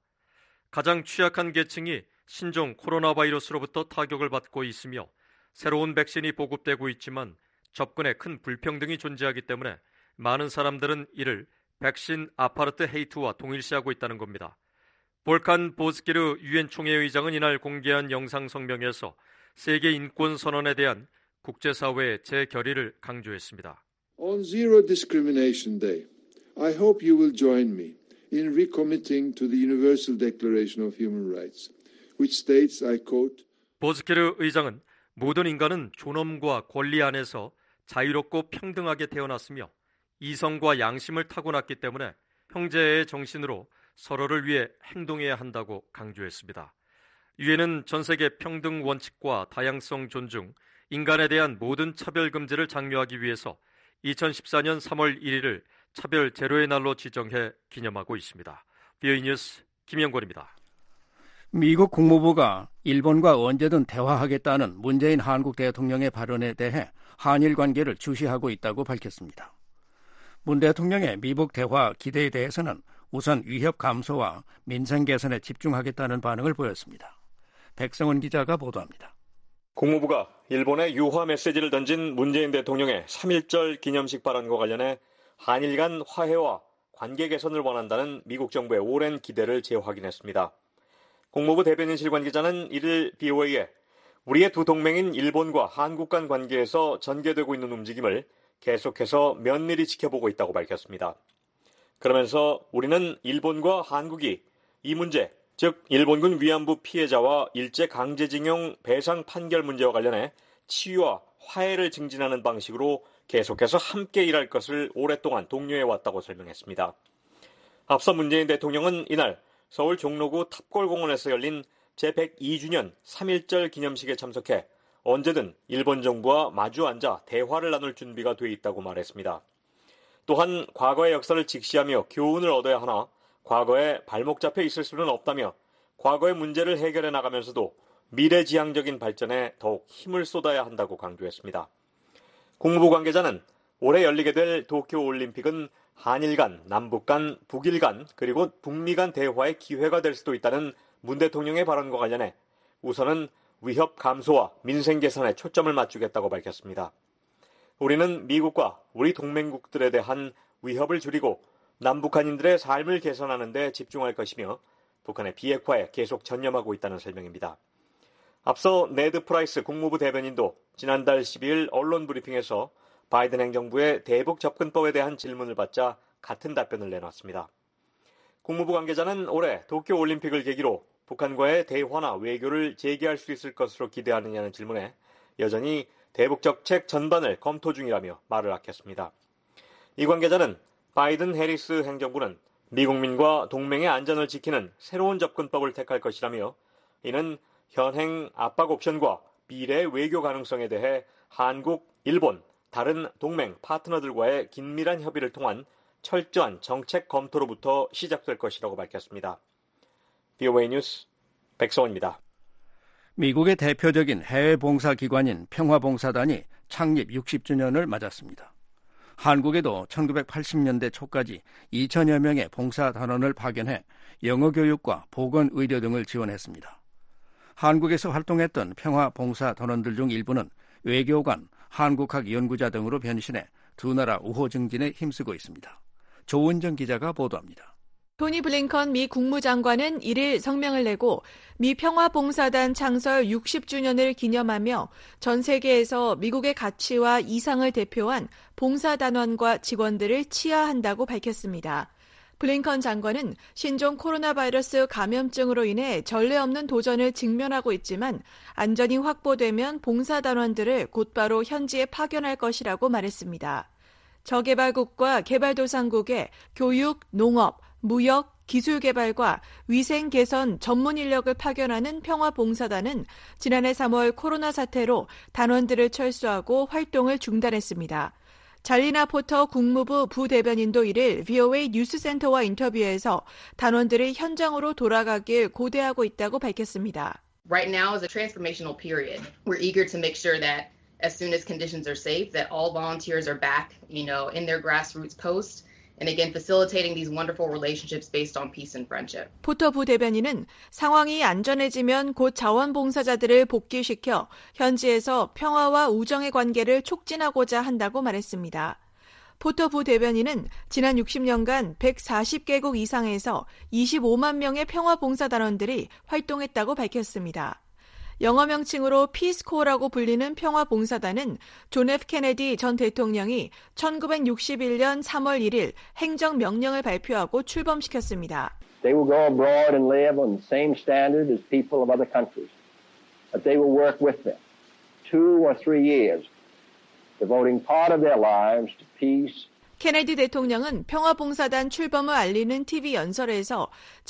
가장 취약한 계층이 신종 코로나 바이러스로부터 타격을 받고 있으며 새로운 백신이 보급되고 있지만 접근에 큰 불평등이 존재하기 때문에 많은 사람들은 이를 백신 아파르트 헤이트와 동일시하고 있다는 겁니다. 볼칸 보스키르 유엔 총회의장은 이날 공개한 영상 성명에서 세계 인권 선언에 대한 국제사회의 재결의를 강조했습니다. On Zero Discrimination Day, I hope you will join me in recommitting to the Universal Declaration of Human Rights, which states, I quote, 보스키르 의장은 모든 인간은 존엄과 권리 안에서 자유롭고 평등하게 태어났으며 이성과 양심을 타고났기 때문에 형제의 정신으로 서로를 위해 행동해야 한다고 강조했습니다. 유엔은 전 세계 평등 원칙과 다양성 존중, 인간에 대한 모든 차별 금지를 장려하기 위해서 2014년 3월 1일을 차별 제로의 날로 지정해 기념하고 있습니다. BOA 뉴스 김영권입니다. 미국 국무부가 일본과 언제든 대화하겠다는 문재인 한국 대통령의 발언에 대해 한일 관계를 주시하고 있다고 밝혔습니다. 문 대통령의 미국 대화 기대에 대해서는 우선 위협 감소와 민생 개선에 집중하겠다는 반응을 보였습니다. 백성원 기자가 보도합니다. 국무부가 일본에 유화 메시지를 던진 문재인 대통령의 3.1절 기념식 발언과 관련해 한일 간 화해와 관계 개선을 원한다는 미국 정부의 오랜 기대를 재확인했습니다. 국무부 대변인실 관계자는 1일 BOA에 우리의 두 동맹인 일본과 한국 간 관계에서 전개되고 있는 움직임을 계속해서 면밀히 지켜보고 있다고 밝혔습니다. 그러면서 우리는 일본과 한국이 이 문제, 즉 일본군 위안부 피해자와 일제 강제징용 배상 판결 문제와 관련해 치유와 화해를 증진하는 방식으로 계속해서 함께 일할 것을 오랫동안 독려해왔다고 설명했습니다. 앞서 문재인 대통령은 이날 서울 종로구 탑골공원에서 열린 제102주년 3.1절 기념식에 참석해 언제든 일본 정부와 마주 앉아 대화를 나눌 준비가 돼 있다고 말했습니다. 또한 과거의 역사를 직시하며 교훈을 얻어야 하나 과거에 발목 잡혀 있을 수는 없다며 과거의 문제를 해결해 나가면서도 미래지향적인 발전에 더욱 힘을 쏟아야 한다고 강조했습니다. 국무부 관계자는 올해 열리게 될 도쿄올림픽은 한일 간, 남북 간, 북일 간, 그리고 북미 간 대화의 기회가 될 수도 있다는 문 대통령의 발언과 관련해 우선은 위협 감소와 민생 개선에 초점을 맞추겠다고 밝혔습니다. 우리는 미국과 우리 동맹국들에 대한 위협을 줄이고 남북한인들의 삶을 개선하는 데 집중할 것이며 북한의 비핵화에 계속 전념하고 있다는 설명입니다. 앞서 네드 프라이스 국무부 대변인도 지난달 12일 언론 브리핑에서 바이든 행정부의 대북 접근법에 대한 질문을 받자 같은 답변을 내놨습니다. 국무부 관계자는 올해 도쿄올림픽을 계기로 북한과의 대화나 외교를 재개할 수 있을 것으로 기대하느냐는 질문에 여전히 대북 정책 전반을 검토 중이라며 말을 아꼈습니다. 이 관계자는 바이든 해리스 행정부는 미국민과 동맹의 안전을 지키는 새로운 접근법을 택할 것이라며 이는 현행 압박 옵션과 미래의 외교 가능성에 대해 한국, 일본, 다른 동맹 파트너들과의 긴밀한 협의를 통한 철저한 정책 검토로부터 시작될 것이라고 밝혔습니다. VOA 뉴스 백성원입니다. 미국의 대표적인 해외 봉사기관인 평화봉사단이 창립 60주년을 맞았습니다. 한국에도 1980년대 초까지 2천여 명의 봉사단원을 파견해 영어 교육과 보건의료 등을 지원했습니다. 한국에서 활동했던 평화봉사단원들 중 일부는 외교관, 한국학 연구자 등으로 변신해 두 나라 우호 증진에 힘쓰고 있습니다. 조은정 기자가 보도합니다. 토니 블링컨 미 국무장관은 1일 성명을 내고 미 평화봉사단 창설 60주년을 기념하며 전 세계에서 미국의 가치와 이상을 대표한 봉사단원과 직원들을 치하한다고 밝혔습니다. 블링컨 장관은 신종 코로나 바이러스 감염증으로 인해 전례 없는 도전을 직면하고 있지만 안전이 확보되면 봉사단원들을 곧바로 현지에 파견할 것이라고 말했습니다. 저개발국과 개발도상국의 교육, 농업, 무역, 기술개발과 위생 개선 전문 인력을 파견하는 평화봉사단은 지난해 3월 코로나 사태로 단원들을 철수하고 활동을 중단했습니다. 잘리나 포터 국무부 부대변인도 1일 VOA 뉴스센터와 인터뷰에서 단원들이 현장으로 돌아가길 고대하고 있다고 밝혔습니다. Right now is a transformational period. We're eager to make sure that as soon as conditions are safe, that all volunteers are back, in their grassroots posts. And again, facilitating these wonderful relationships based on peace and friendship. 포터 부대변인은 상황이 안전해지면 곧 자원봉사자들을 복귀시켜 현지에서 평화와 우정의 관계를 촉진하고자 한다고 말했습니다. 포터 부대변인은 지난 60년간 140개국 이상에서 25만 명의 평화봉사단원들이 활동했다고 밝혔습니다. 영어 명칭으로 피스코어라고 불리는 평화봉사단은 존 F 케네디 전 대통령이 1961년 3월 1일 행정명령을 발표하고 출범시켰습니다. They will go abroad and live on the same standard as people of other countries. But they will work with them 2 or 3 years, devoting part of their lives to peace. 케네디 대통령은 평화봉사단 출범을 알리는 TV 연설에서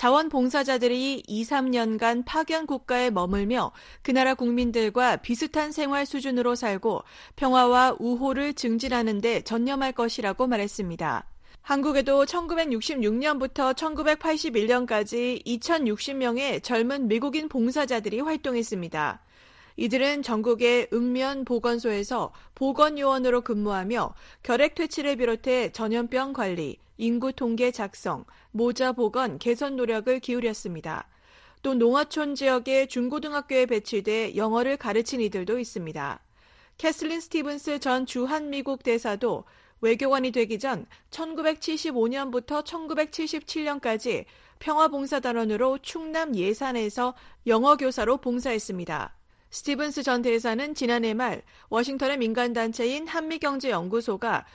자원봉사자들이 2-3년간 파견 국가에 머물며 그 나라 국민들과 비슷한 생활 수준으로 살고 평화와 우호를 증진하는 데 전념할 것이라고 말했습니다. 한국에도 1966년부터 1981년까지 2,060명의 젊은 미국인 봉사자들이 활동했습니다. 이들은 전국의 읍면 보건소에서 보건요원으로 근무하며 결핵퇴치를 비롯해 전염병 관리, 인구 통계 작성, 모자 보건 개선 노력을 기울였습니다. 또 농어촌 지역의 중고등학교에 배치돼 영어를 가르친 이들도 있습니다. 캐슬린 스티븐스 전 주한미국 대사도 외교관이 되기 전 1975년부터 1977년까지 평화봉사단원으로 충남 예산에서 영어교사로 봉사했습니다. 스티븐스 전 대사는 지난해 말 워싱턴의 민간단체인 한미경제연구소가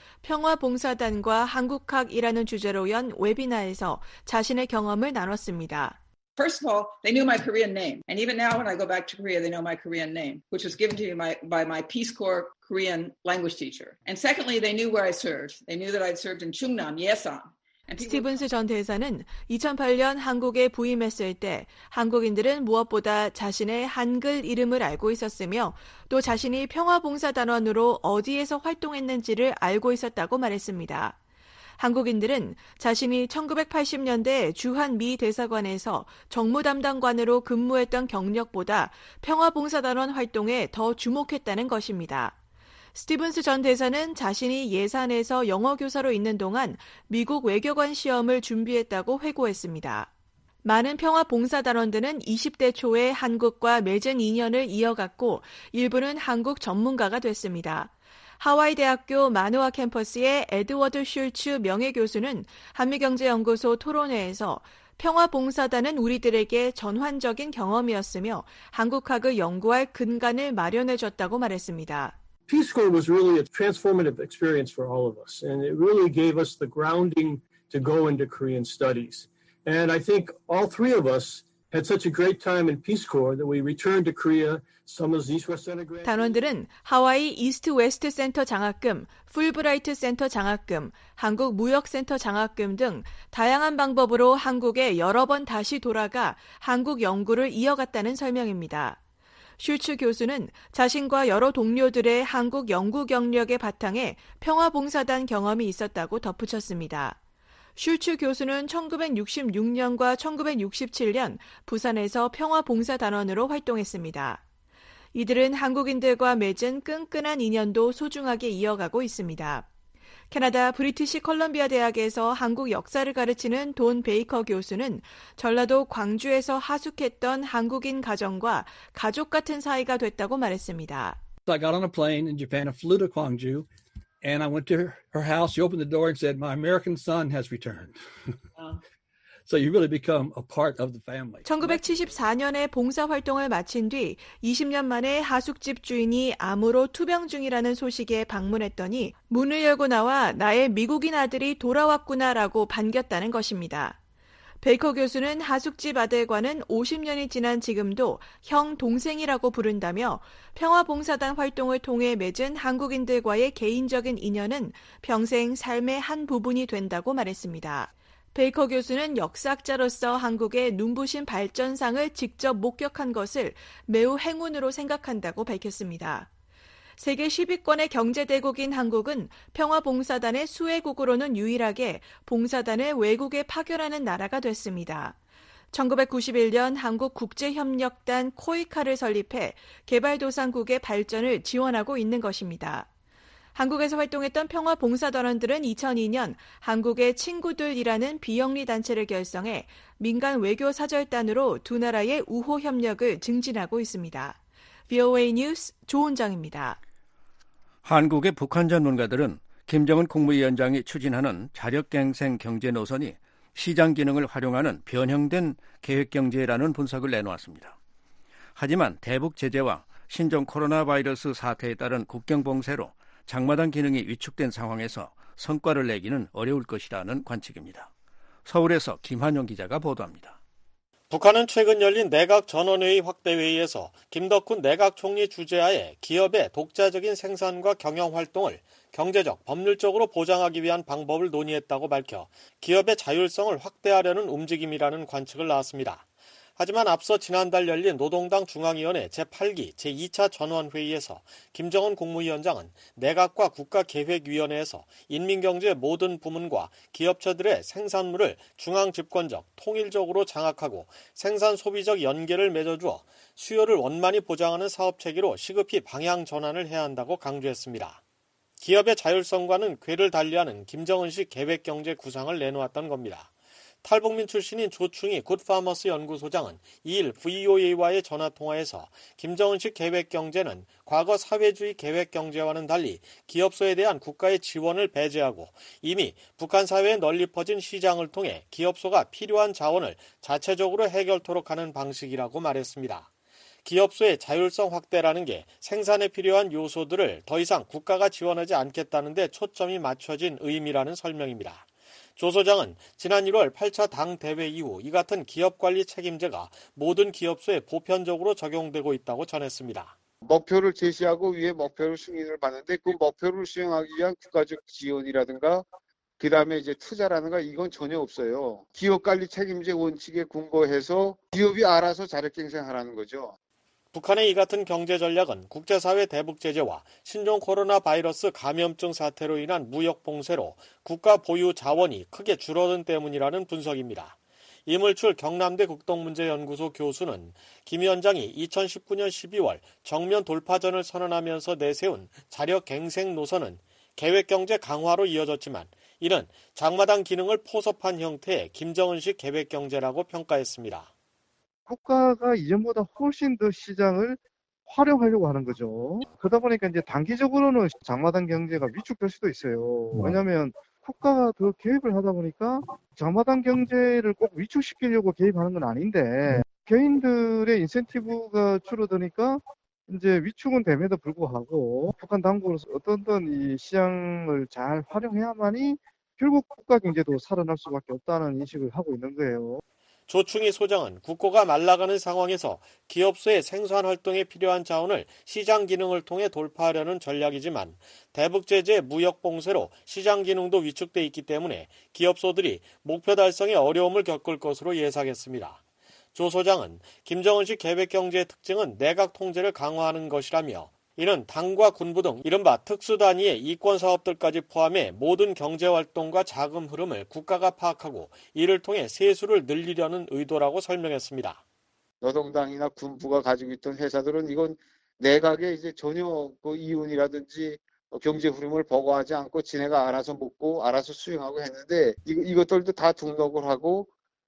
평화봉사단과 한국학이라는 주제로 연 웨비나에서 자신의 경험을 나눴습니다. First of all, they knew my Korean name. And even now when I go back to Korea, they know my Korean name, which was given to me by my Peace Corps Korean language teacher. And secondly, they knew where I served. They knew that I'd served in Chungnam, Yesan. 스티븐스 전 대사는 2008년 한국에 부임했을 때 한국인들은 무엇보다 자신의 한글 이름을 알고 있었으며 또 자신이 평화봉사단원으로 어디에서 활동했는지를 알고 있었다고 말했습니다. 한국인들은 자신이 1980년대 주한 미 대사관에서 정무담당관으로 근무했던 경력보다 평화봉사단원 활동에 더 주목했다는 것입니다. 스티븐스 전 대사는 자신이 예산에서 영어 교사로 있는 동안 미국 외교관 시험을 준비했다고 회고했습니다. 많은 평화봉사단원들은 20대 초에 한국과 맺은 인연을 이어갔고 일부는 한국 전문가가 됐습니다. 하와이 대학교 마누아 캠퍼스의 에드워드 슐츠 명예교수는 한미경제연구소 토론회에서 평화봉사단은 우리들에게 전환적인 경험이었으며 한국학을 연구할 근간을 마련해줬다고 말했습니다. Peace Corps was really a transformative experience for all of us, and it really gave us the grounding to go into Korean studies. And I think all three of us had such a great time in Peace Corps that we returned to Korea. Some of East West Center grants. 단원들은 하와이 이스트 웨스트 센터 장학금, 풀브라이트 센터 장학금, 한국 무역센터 장학금 등 다양한 방법으로 한국에 여러 번 다시 돌아가 한국 연구를 이어갔다는 설명입니다. 슐츠 교수는 자신과 여러 동료들의 한국 연구 경력의 바탕에 평화봉사단 경험이 있었다고 덧붙였습니다. 슐츠 교수는 1966년과 1967년 부산에서 평화봉사단원으로 활동했습니다. 이들은 한국인들과 맺은 끈끈한 인연도 소중하게 이어가고 있습니다. 캐나다 브리티시 컬럼비아 대학에서 한국 역사를 가르치는 돈 베이커 교수는 전라도 광주에서 하숙했던 한국인 가정과 가족 같은 사이가 됐다고 말했습니다. I got on a plane in Japan and flew to Gwangju, and I went to her house. She opened the door and said, "My American son has returned." So you really become a part of the family. 1974년에 봉사활동을 마친 뒤 20년 만에 하숙집 주인이 암으로 투병 중이라는 소식에 방문했더니 문을 열고 나와 나의 미국인 아들이 돌아왔구나라고 반겼다는 것입니다. 베이커 교수는 하숙집 아들과는 50년이 지난 지금도 형, 동생이라고 부른다며 평화봉사단 활동을 통해 맺은 한국인들과의 개인적인 인연은 평생 삶의 한 부분이 된다고 말했습니다. 베이커 교수는 역사학자로서 한국의 눈부신 발전상을 직접 목격한 것을 매우 행운으로 생각한다고 밝혔습니다. 세계 10위권의 경제대국인 한국은 평화봉사단의 수혜국으로는 유일하게 봉사단을 외국에 파견하는 나라가 됐습니다. 1991년 한국국제협력단 코이카를 설립해 개발도상국의 발전을 지원하고 있는 것입니다. 한국에서 활동했던 평화봉사단원들은 2002년 한국의 친구들이라는 비영리 단체를 결성해 민간 외교사절단으로 두 나라의 우호 협력을 증진하고 있습니다. VOA 뉴스 조은정입니다. 한국의 북한 전문가들은 김정은 국무위원장이 추진하는 자력갱생 경제 노선이 시장 기능을 활용하는 변형된 계획경제라는 분석을 내놓았습니다. 하지만 대북 제재와 신종 코로나 바이러스 사태에 따른 국경 봉쇄로 장마당 기능이 위축된 상황에서 성과를 내기는 어려울 것이라는 관측입니다. 서울에서 김한용 기자가 보도합니다. 북한은 최근 열린 내각 전원회의 확대회의에서 김덕훈 내각 총리 주재하에 기업의 독자적인 생산과 경영 활동을 경제적, 법률적으로 보장하기 위한 방법을 논의했다고 밝혀 기업의 자율성을 확대하려는 움직임이라는 관측을 낳았습니다. 하지만 앞서 지난달 열린 노동당 중앙위원회 제8기 제2차 전원회의에서 김정은 국무위원장은 내각과 국가계획위원회에서 인민경제 모든 부문과 기업체들의 생산물을 중앙집권적, 통일적으로 장악하고 생산 소비적 연계를 맺어주어 수요를 원만히 보장하는 사업체계로 시급히 방향 전환을 해야 한다고 강조했습니다. 기업의 자율성과는 궤를 달리하는 김정은식 계획경제 구상을 내놓았던 겁니다. 탈북민 출신인 조충희 굿파머스 연구소장은 2일 VOA와의 전화통화에서 김정은식 계획경제는 과거 사회주의 계획경제와는 달리 기업소에 대한 국가의 지원을 배제하고 이미 북한 사회에 널리 퍼진 시장을 통해 기업소가 필요한 자원을 자체적으로 해결토록 하는 방식이라고 말했습니다. 기업소의 자율성 확대라는 게 생산에 필요한 요소들을 더 이상 국가가 지원하지 않겠다는 데 초점이 맞춰진 의미라는 설명입니다. 조 소장은 지난 1월 8차 당 대회 이후 이 같은 기업관리 책임제가 모든 기업소에 보편적으로 적용되고 있다고 전했습니다. 목표를 제시하고 위에 목표를 승인을 받는데 그 목표를 수행하기 위한 국가적 지원이라든가 그다음에 이제 투자라든가 이건 전혀 없어요. 기업관리 책임제 원칙에 근거해서 기업이 알아서 자력갱생하라는 거죠. 북한의 이 같은 경제 전략은 국제사회 대북 제재와 신종 코로나 바이러스 감염증 사태로 인한 무역 봉쇄로 국가 보유 자원이 크게 줄어든 때문이라는 분석입니다. 이물출 경남대 국동문제연구소 교수는 김 위원장이 2019년 12월 정면 돌파전을 선언하면서 내세운 자력갱생 노선은 계획경제 강화로 이어졌지만 이는 장마당 기능을 포섭한 형태의 김정은식 계획경제라고 평가했습니다. 국가가 이전보다 훨씬 더 시장을 활용하려고 하는 거죠. 그러다 보니까 이제 단기적으로는 장마당 경제가 위축될 수도 있어요. 왜냐하면 국가가 더 개입을 하다 보니까 장마당 경제를 꼭 위축시키려고 개입하는 건 아닌데 개인들의 인센티브가 줄어드니까 이제 위축은 됨에도 불구하고 북한 당국으로서 어떤 이 시장을 잘 활용해야만이 결국 국가 경제도 살아날 수밖에 없다는 인식을 하고 있는 거예요. 조충희 소장은 국고가 말라가는 상황에서 기업소의 생산 활동에 필요한 자원을 시장 기능을 통해 돌파하려는 전략이지만 대북 제재 무역 봉쇄로 시장 기능도 위축돼 있기 때문에 기업소들이 목표 달성에 어려움을 겪을 것으로 예상했습니다. 조 소장은 김정은식 계획경제의 특징은 내각 통제를 강화하는 것이라며 이는 당과 군부 등 이른바 특수단위의 이권사업들까지 포함해 모든 경제활동과 자금 흐름을 국가가 파악하고 이를 통해 세수를 늘리려는 의도라고 설명했습니다. 노동당이나 군부가 가지고 있던 회사들은 이건 내각에 이제 전혀 그 이윤이라든지 경제 흐름을 보고하지 않고 지네가 알아서 먹고 알아서 수행하고 했는데 이것들도 다 등록을 하고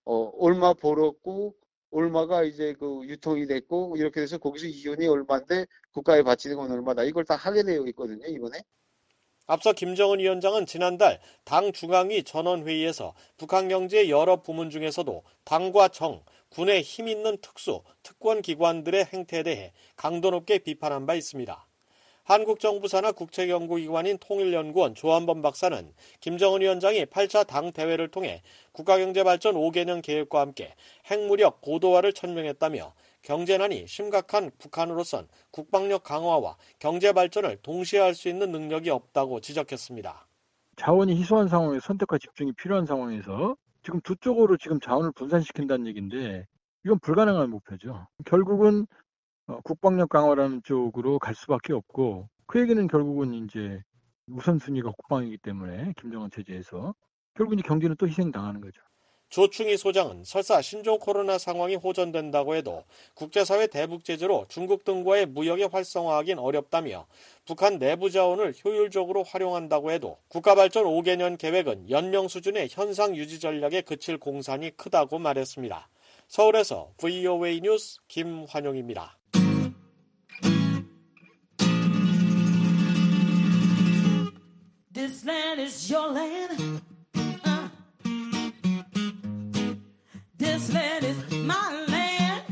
얼마 벌었고 얼마가 이제 그 유통이 됐고 이렇게 돼서 거기서 이윤이 얼마인데 국가에 바치는 건 얼마다 이걸 다 하게 되어 있거든요 이번에. 앞서 김정은 위원장은 지난달 당 중앙위 전원회의에서 북한 경제의 여러 부문 중에서도 당과 정, 군의 힘 있는 특권 기관들의 행태에 대해 강도 높게 비판한 바 있습니다. 한국 정부 산하 국책연구기관인 통일연구원 조한범 박사는 김정은 위원장이 8차 당 대회를 통해 국가경제발전 5개년 계획과 함께 핵무력 고도화를 천명했다며 경제난이 심각한 북한으로선 국방력 강화와 경제발전을 동시에 할 수 있는 능력이 없다고 지적했습니다. 자원이 희소한 상황에서 선택과 집중이 필요한 상황에서 지금 두 쪽으로 지금 자원을 분산시킨다는 얘기인데 이건 불가능한 목표죠. 결국은 국방력 강화라는 쪽으로 갈 수밖에 없고 그 얘기는 결국은 이제 우선순위가 국방이기 때문에 김정은 체제에서 결국은 경제는 또 희생당하는 거죠. 조충희 소장은 설사 신종 코로나 상황이 호전된다고 해도 국제사회 대북 제재로 중국 등과의 무역에 활성화하긴 어렵다며 북한 내부 자원을 효율적으로 활용한다고 해도 국가발전 5개년 계획은 연명 수준의 현상 유지 전략에 그칠 공산이 크다고 말했습니다. 서울에서 VOA 뉴스 김환용입니다. This land is your land. This land is my land.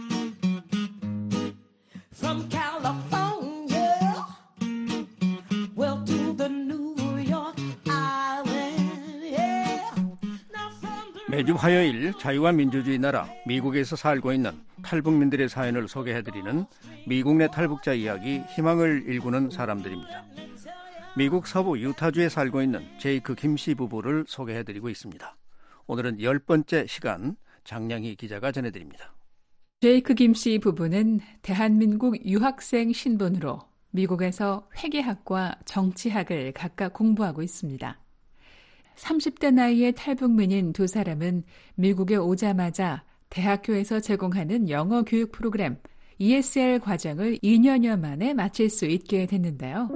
From California, well to the New York Island. Yeah. 매주 화요일 자유와 민주주의 나라 미국에서 살고 있는 탈북민들의 사연을 소개해드리는 미국 내 탈북자 이야기 희망을 일구는 사람들입니다. 미국 서부 유타주에 살고 있는 제이크 김씨 부부를 소개해드리고 있습니다. 오늘은 10번째 시간 장량희 기자가 전해드립니다. 제이크 김씨 부부는 대한민국 유학생 신분으로 미국에서 회계학과 정치학을 각각 공부하고 있습니다. 30대 나이의 탈북민인 두 사람은 미국에 오자마자 대학교에서 제공하는 영어 교육 프로그램 ESL 과정을 2년여 만에 마칠 수 있게 됐는데요.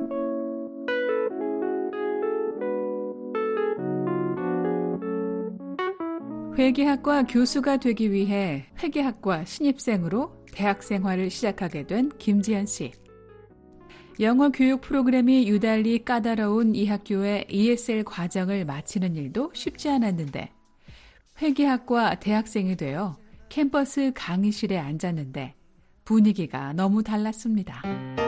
회계학과 교수가 되기 위해 회계학과 신입생으로 대학 생활을 시작하게 된 김지연 씨. 영어 교육 프로그램이 유달리 까다로운 이 학교의 ESL 과정을 마치는 일도 쉽지 않았는데 회계학과 대학생이 되어 캠퍼스 강의실에 앉았는데 분위기가 너무 달랐습니다.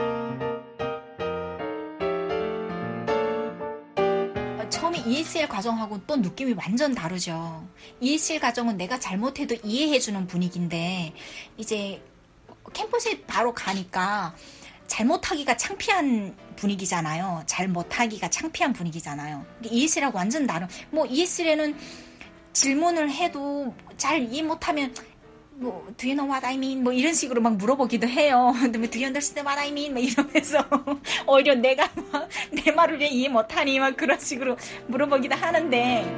처음에 ESL 과정하고 또 느낌이 완전 다르죠. ESL 과정은 내가 잘못해도 이해해주는 분위기인데 이제 캠퍼스에 바로 가니까 잘못하기가 창피한 분위기잖아요. 잘못하기가 창피한 분위기잖아요. ESL하고 완전 다른. 뭐 ESL에는 질문을 해도 잘 이해 못하면 뭐 Do you know what I mean? 뭐 이런 식으로 막 물어보기도 해요. 근데 뭐 Do you understand what I mean? 막 이러면서 오히려 내가 막 내 말을 왜 이해 못하니? 막 그런 식으로 물어보기도 하는데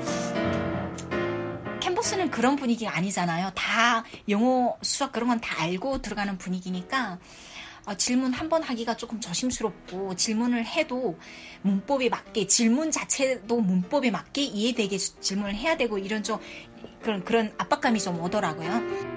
캠퍼스는 그런 분위기가 아니잖아요. 다 영어, 수학 그런 건 다 알고 들어가는 분위기니까 질문 한 번 하기가 조금 조심스럽고 질문을 해도 문법에 맞게 질문 자체도 문법에 맞게 이해되게 질문을 해야 되고 이런 좀 그런 압박감이 좀 오더라고요.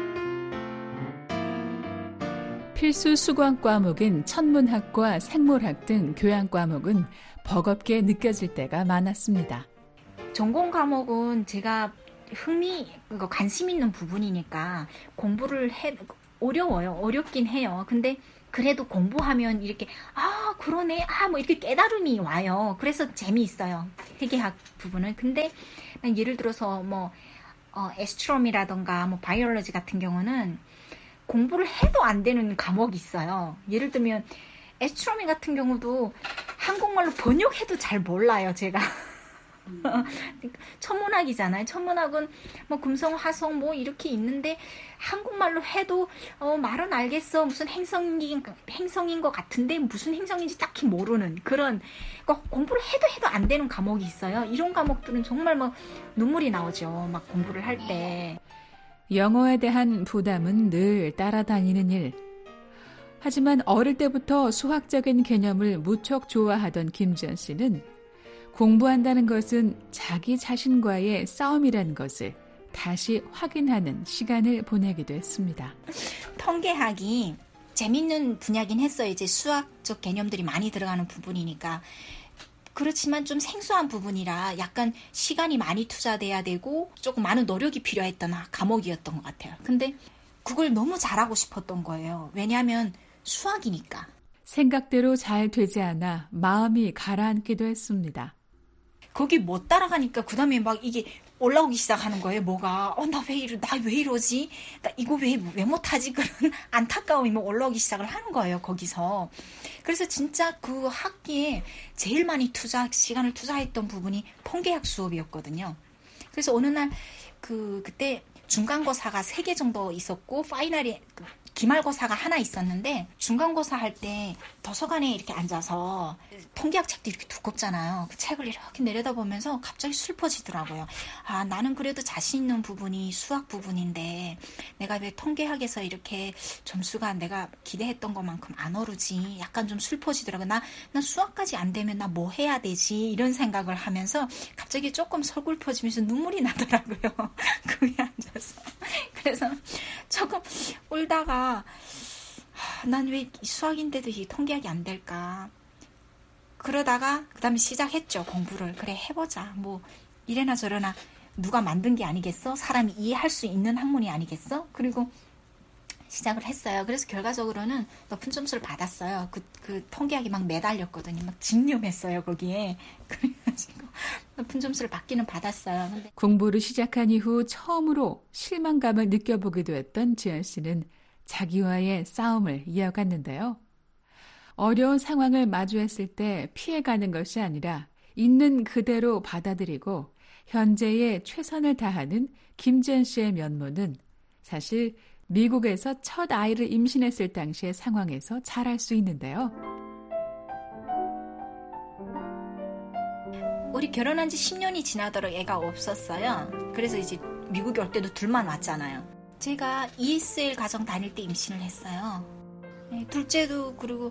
필수 수강 과목인 천문학과 생물학 등 교양 과목은 버겁게 느껴질 때가 많았습니다. 전공 과목은 제가 관심 있는 부분이니까 공부를 어려워요. 어렵긴 해요. 근데 그래도 공부하면 이렇게 그러네. 뭐 이렇게 깨달음이 와요. 그래서 재미있어요. 회계학 부분은. 근데 예를 들어서 뭐 에스트롬이라던가 뭐 바이올로지 같은 경우는 공부를 해도 안 되는 과목이 있어요. 예를 들면 에스트로미 같은 경우도 한국말로 번역해도 잘 몰라요, 제가. 천문학이잖아요. 천문학은 뭐 금성, 화성 뭐 이렇게 있는데 한국말로 해도 말은 알겠어. 무슨 행성인 것 같은데 무슨 행성인지 딱히 모르는 그런 그러니까 공부를 해도 안 되는 과목이 있어요. 이런 과목들은 정말 막 눈물이 나오죠. 막 공부를 할 때. 영어에 대한 부담은 늘 따라다니는 일. 하지만 어릴 때부터 수학적인 개념을 무척 좋아하던 김지연 씨는 공부한다는 것은 자기 자신과의 싸움이라는 것을 다시 확인하는 시간을 보내기도 했습니다. 통계학이 재밌는 분야긴 했어요. 이제 수학적 개념들이 많이 들어가는 부분이니까. 그렇지만 좀 생소한 부분이라 약간 시간이 많이 투자돼야 되고 조금 많은 노력이 필요했던 과목이었던 것 같아요. 근데 그걸 너무 잘하고 싶었던 거예요. 왜냐하면 수학이니까. 생각대로 잘 되지 않아 마음이 가라앉기도 했습니다. 거기 못 따라가니까 그 다음에 막 이게 올라오기 시작하는 거예요. 뭐가 나 왜 이러지? 나 이거 왜 못하지? 그런 안타까움이 뭐 올라오기 시작을 하는 거예요. 거기서. 그래서 진짜 그 학기에 제일 많이 시간을 투자했던 부분이 통계학 수업이었거든요. 그래서 어느 날 그때 중간고사가 3개 정도 있었고 파이널이 기말고사가 하나 있었는데 중간고사 할 때 도서관에 이렇게 앉아서 통계학 책도 이렇게 두껍잖아요. 그 책을 이렇게 내려다보면서 갑자기 슬퍼지더라고요. 나는 그래도 자신 있는 부분이 수학 부분인데 내가 왜 통계학에서 이렇게 점수가 내가 기대했던 것만큼 안 오르지? 약간 좀 슬퍼지더라고요. 나 수학까지 안 되면 나 뭐 해야 되지? 이런 생각을 하면서 갑자기 조금 서글퍼지면서 눈물이 나더라고요. 거기 앉아서. 그래서 조금 울다가 난 왜 수학인데도 이 통계학이 안 될까? 그러다가 그 다음에 시작했죠. 공부를. 그래 해보자. 뭐 이래나 저래나 누가 만든 게 아니겠어? 사람이 이해할 수 있는 학문이 아니겠어? 그리고 시작을 했어요. 그래서 결과적으로는 높은 점수를 받았어요. 그 통계학이 막 매달렸거든요. 막 집념했어요. 거기에. 그래가지고 높은 점수를 받기는 받았어요. 근데 공부를 시작한 이후 처음으로 실망감을 느껴보기도 했던 지연 씨는 자기와의 싸움을 이어갔는데요. 어려운 상황을 마주했을 때 피해가는 것이 아니라 있는 그대로 받아들이고 현재에 최선을 다하는 김지연 씨의 면모는 사실 미국에서 첫 아이를 임신했을 당시의 상황에서 잘 알 수 있는데요. 우리 결혼한 지 10년이 지나도록 애가 없었어요. 그래서 이제 미국에 올 때도 둘만 왔잖아요. 제가 ESL 가정 다닐 때 임신을 했어요. 둘째도 그리고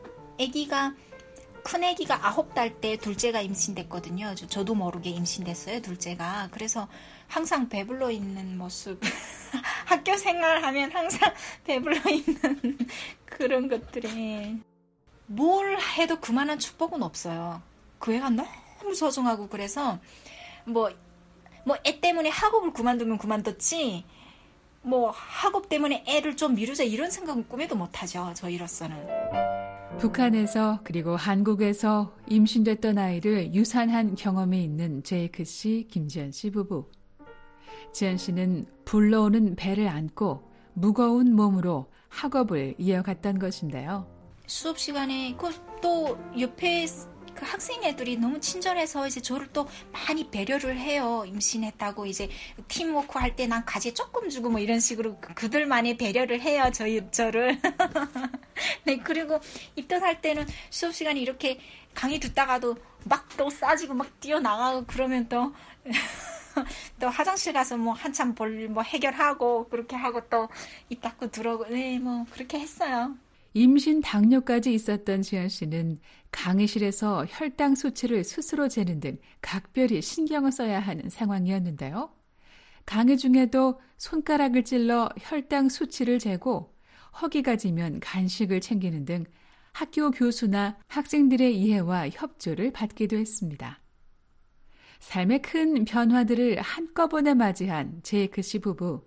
큰 아기가 9달 때 둘째가 임신됐거든요. 저도 모르게 임신됐어요, 둘째가. 그래서 항상 배불러 있는 모습. 학교 생활하면 항상 배불러 있는 그런 것들이. 뭘 해도 그만한 축복은 없어요. 그 애가 너무 소중하고 그래서 애 때문에 학업을 그만두면 그만뒀지 뭐 학업 때문에 애를 좀 미루자 이런 생각은 꿈에도 못하죠. 저희로서는. 북한에서 그리고 한국에서 임신됐던 아이를 유산한 경험이 있는 제이크 씨, 김지연 씨 부부. 지연 씨는 불러오는 배를 안고 무거운 몸으로 학업을 이어갔던 것인데요. 수업 시간에 또 옆에 그 학생 애들이 너무 친절해서 이제 저를 또 많이 배려를 해요. 임신했다고 이제 팀워크 할 때 난 과제 조금 주고 뭐 이런 식으로 그들만의 배려를 해요. 저를. 네, 그리고 입덧할 때는 수업 시간에 이렇게 강의 듣다가도 막 또 싸지고 막 뛰어나가고 그러면 또 화장실 가서 뭐 한참 뭐 해결하고 그렇게 하고 또 입 닫고 들어오고 네, 뭐 그렇게 했어요. 임신 당뇨까지 있었던 지연 씨는 강의실에서 혈당 수치를 스스로 재는 등 각별히 신경을 써야 하는 상황이었는데요. 강의 중에도 손가락을 찔러 혈당 수치를 재고 허기가 지면 간식을 챙기는 등 학교 교수나 학생들의 이해와 협조를 받기도 했습니다. 삶의 큰 변화들을 한꺼번에 맞이한 제이크 씨 부부.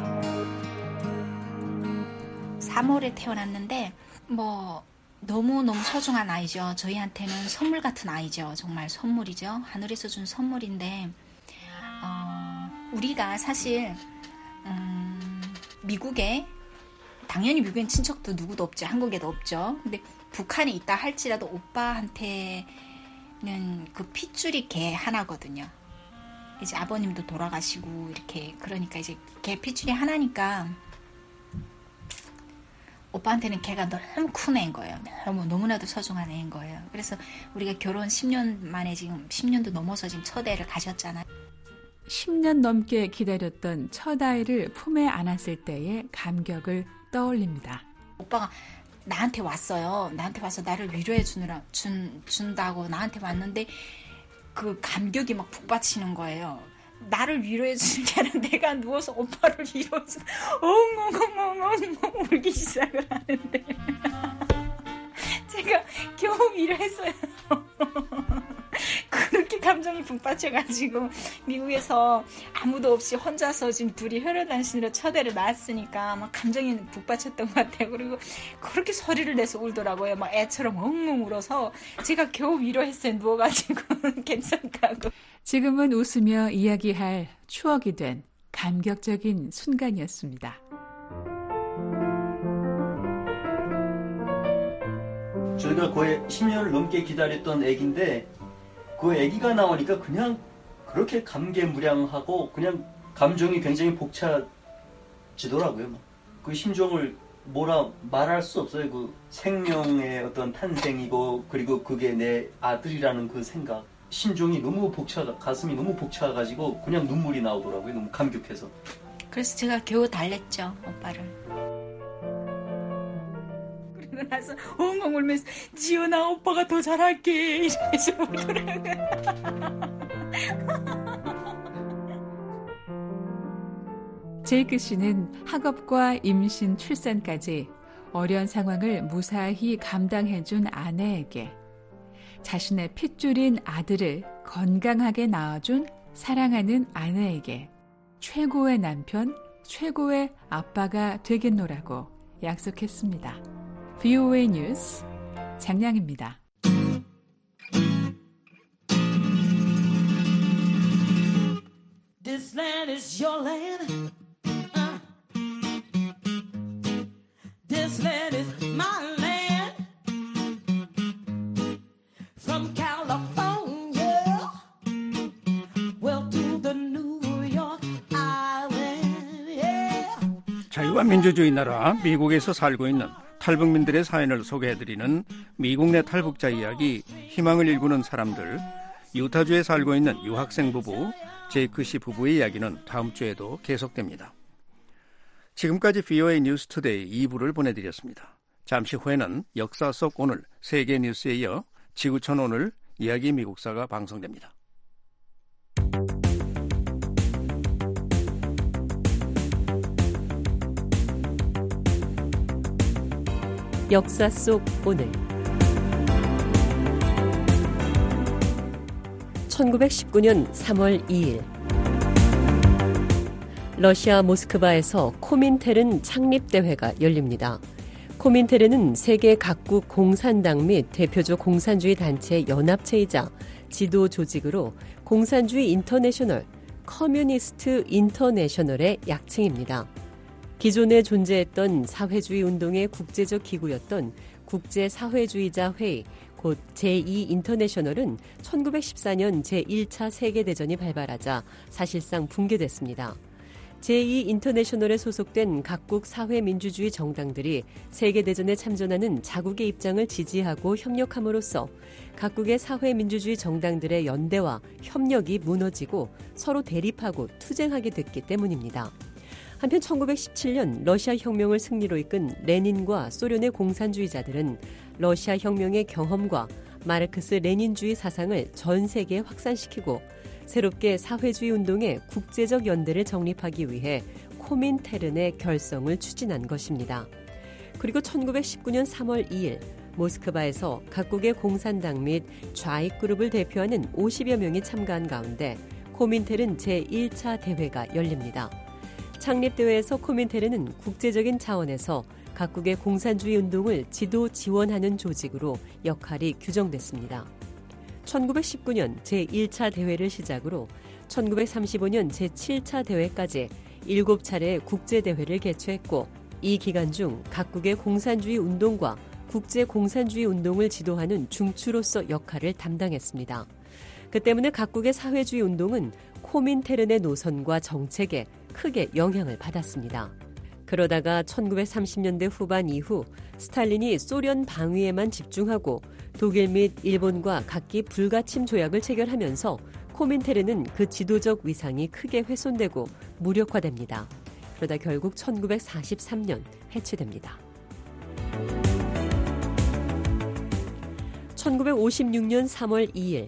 3월에 태어났는데 뭐 너무너무 소중한 아이죠. 저희한테는 선물 같은 아이죠. 정말 선물이죠. 하늘에서 준 선물인데 우리가 사실 미국에 당연히 미국엔 친척도 누구도 없죠. 한국에도 없죠. 근데 북한에 있다 할지라도 오빠한테는 그 핏줄이 걔 하나거든요. 이제 아버님도 돌아가시고 이렇게 그러니까 이제 걔 핏줄이 하나니까 오빠한테는 걔가 너무 큰 애인 거예요. 너무나도 소중한 애인 거예요. 그래서 우리가 결혼 10년 만에 지금 10년도 넘어서 지금 첫 애를 가졌잖아요. 10년 넘게 기다렸던 첫 아이를 품에 안았을 때의 감격을 떠올립니다. 오빠가 나한테 왔어요. 나한테 와서 나를 위로해 준다고 나한테 왔는데 그 감격이 막 북받치는 거예요. 나를 위로해 주는 게 아니라 내가 누워서 오빠를 위로해서 엉엉엉엉엉 울기 시작을 하는데 제가 겨우 위로했어요. 그렇게 감정이 북받쳐가지고 미국에서 아무도 없이 혼자서 지금 둘이 혈혈단신으로 첫 애를 낳았으니까 막 감정이 북받쳤던 것 같아요. 그리고 그렇게 소리를 내서 울더라고요. 막 애처럼 엉엉 울어서 제가 겨우 위로했어요. 누워가지고 괜찮다고. 지금은 웃으며 이야기할 추억이 된 감격적인 순간이었습니다. 저희가 거의 10년을 넘게 기다렸던 애기인데 그 애기가 나오니까 그냥 그렇게 감개무량하고 그냥 감정이 굉장히 벅차지더라고요. 그 심정을 뭐라 말할 수 없어요. 그 생명의 어떤 탄생이고 그리고 그게 내 아들이라는 그 생각. 심정이 너무 가슴이 너무 벅차가지고 그냥 눈물이 나오더라고요. 너무 감격해서. 그래서 제가 겨우 달랬죠, 오빠를. 그러고 나서 엉엉 울면서 지연아 오빠가 더 잘할게 이러면서 울더라고요. 제이크 씨는 학업과 임신, 출산까지 어려운 상황을 무사히 감당해준 아내에게 자신의 핏줄인 아들을 건강하게 낳아준 사랑하는 아내에게 최고의 남편, 최고의 아빠가 되겠노라고 약속했습니다. VOA 뉴스 장량입니다. This land is your land. This land is my land. From California, well to the New York Island. Yeah. 자유와 민주주의 나라 미국에서 살고 있는 탈북민들의 사연을 소개해드리는 미국 내 탈북자 이야기, 희망을 일구는 사람들. 유타주에 살고 있는 유학생 부부 제이크 씨 부부의 이야기는 다음 주에도 계속됩니다. 지금까지 VOA 뉴스 투데이 2부를 보내드렸습니다. 잠시 후에는 역사 속 오늘 세계 뉴스에 이어 지구촌 오늘 이야기 미국사가 방송됩니다. 역사 속 오늘 1919년 3월 2일 러시아 모스크바에서 코민테른 창립대회가 열립니다. 코민테른은 세계 각국 공산당 및 대표적 공산주의 단체 연합체이자 지도 조직으로 공산주의 인터내셔널, 커뮤니스트 인터내셔널의 약칭입니다. 기존에 존재했던 사회주의 운동의 국제적 기구였던 국제사회주의자 회의, 곧 제2인터내셔널은 1914년 제1차 세계대전이 발발하자 사실상 붕괴됐습니다. 제2인터내셔널에 소속된 각국 사회민주주의 정당들이 세계대전에 참전하는 자국의 입장을 지지하고 협력함으로써 각국의 사회민주주의 정당들의 연대와 협력이 무너지고 서로 대립하고 투쟁하게 됐기 때문입니다. 한편 1917년 러시아 혁명을 승리로 이끈 레닌과 소련의 공산주의자들은 러시아 혁명의 경험과 마르크스 레닌주의 사상을 전 세계에 확산시키고 새롭게 사회주의 운동의 국제적 연대를 정립하기 위해 코민테른의 결성을 추진한 것입니다. 그리고 1919년 3월 2일 모스크바에서 각국의 공산당 및 좌익 그룹을 대표하는 50여 명이 참가한 가운데 코민테른 제1차 대회가 열립니다. 창립대회에서 코민테른은 국제적인 차원에서 각국의 공산주의 운동을 지도 지원하는 조직으로 역할이 규정됐습니다. 1919년 제1차 대회를 시작으로 1935년 제7차 대회까지 7차례 국제대회를 개최했고 이 기간 중 각국의 공산주의 운동과 국제공산주의 운동을 지도하는 중추로서 역할을 담당했습니다. 그 때문에 각국의 사회주의 운동은 코민테른의 노선과 정책에 크게 영향을 받았습니다. 그러다가 1930년대 후반 이후 스탈린이 소련 방위에만 집중하고 독일 및 일본과 각기 불가침 조약을 체결하면서 코민테른은 그 지도적 위상이 크게 훼손되고 무력화됩니다. 그러다 결국 1943년 해체됩니다. 1956년 3월 2일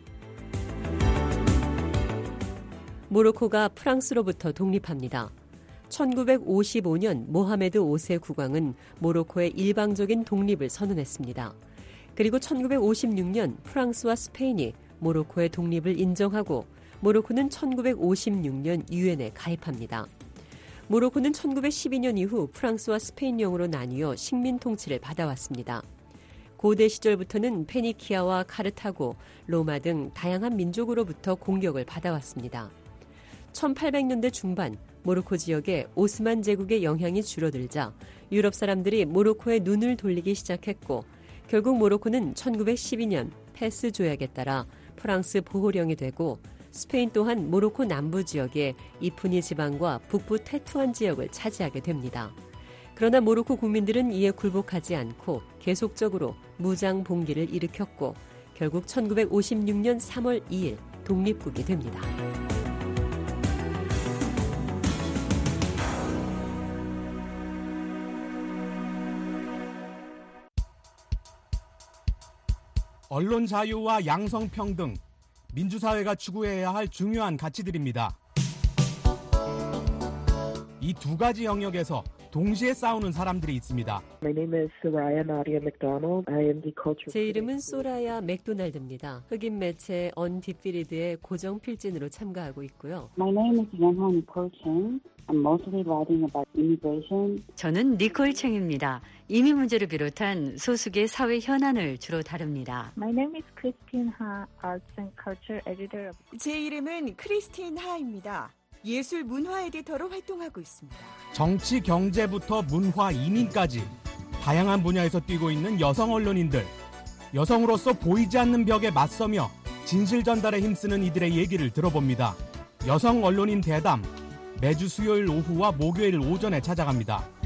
모로코가 프랑스로부터 독립합니다. 1955년 모하메드 5세 국왕은 모로코의 일방적인 독립을 선언했습니다. 그리고 1956년 프랑스와 스페인이 모로코의 독립을 인정하고 모로코는 1956년 유엔에 가입합니다. 모로코는 1912년 이후 프랑스와 스페인령으로 나뉘어 식민 통치를 받아왔습니다. 고대 시절부터는 페니키아와 카르타고, 로마 등 다양한 민족으로부터 공격을 받아왔습니다. 1800년대 중반 모로코 지역에 오스만 제국의 영향이 줄어들자 유럽 사람들이 모로코에 눈을 돌리기 시작했고 결국 모로코는 1912년 페스 조약에 따라 프랑스 보호령이 되고 스페인 또한 모로코 남부 지역의 이푸니 지방과 북부 테투안 지역을 차지하게 됩니다. 그러나 모로코 국민들은 이에 굴복하지 않고 계속적으로 무장 봉기를 일으켰고 결국 1956년 3월 2일 독립국이 됩니다. 언론 자유와 양성평등, 민주사회가 추구해야 할 중요한 가치들입니다. 이 두 가지 영역에서 동시에 싸우는 사람들이 있습니다. 제 이름은 소라야 맥도날드입니다. 흑인 매체 언디필리드의 고정 필진으로 참가하고 있고요. 저는 니콜 챙입니다. 이민 문제를 비롯한 소수의 사회 현안을 주로 다룹니다. 제 이름은 크리스틴 하입니다. 예술 문화 에디터로 활동하고 있습니다. 정치, 경제부터 문화, 이민까지 다양한 분야에서 뛰고 있는 여성 언론인들. 여성으로서 보이지 않는 벽에 맞서며 진실 전달에 힘쓰는 이들의 얘기를 들어봅니다. 여성 언론인 대담, 매주 수요일 오후와 목요일 오전에 찾아갑니다.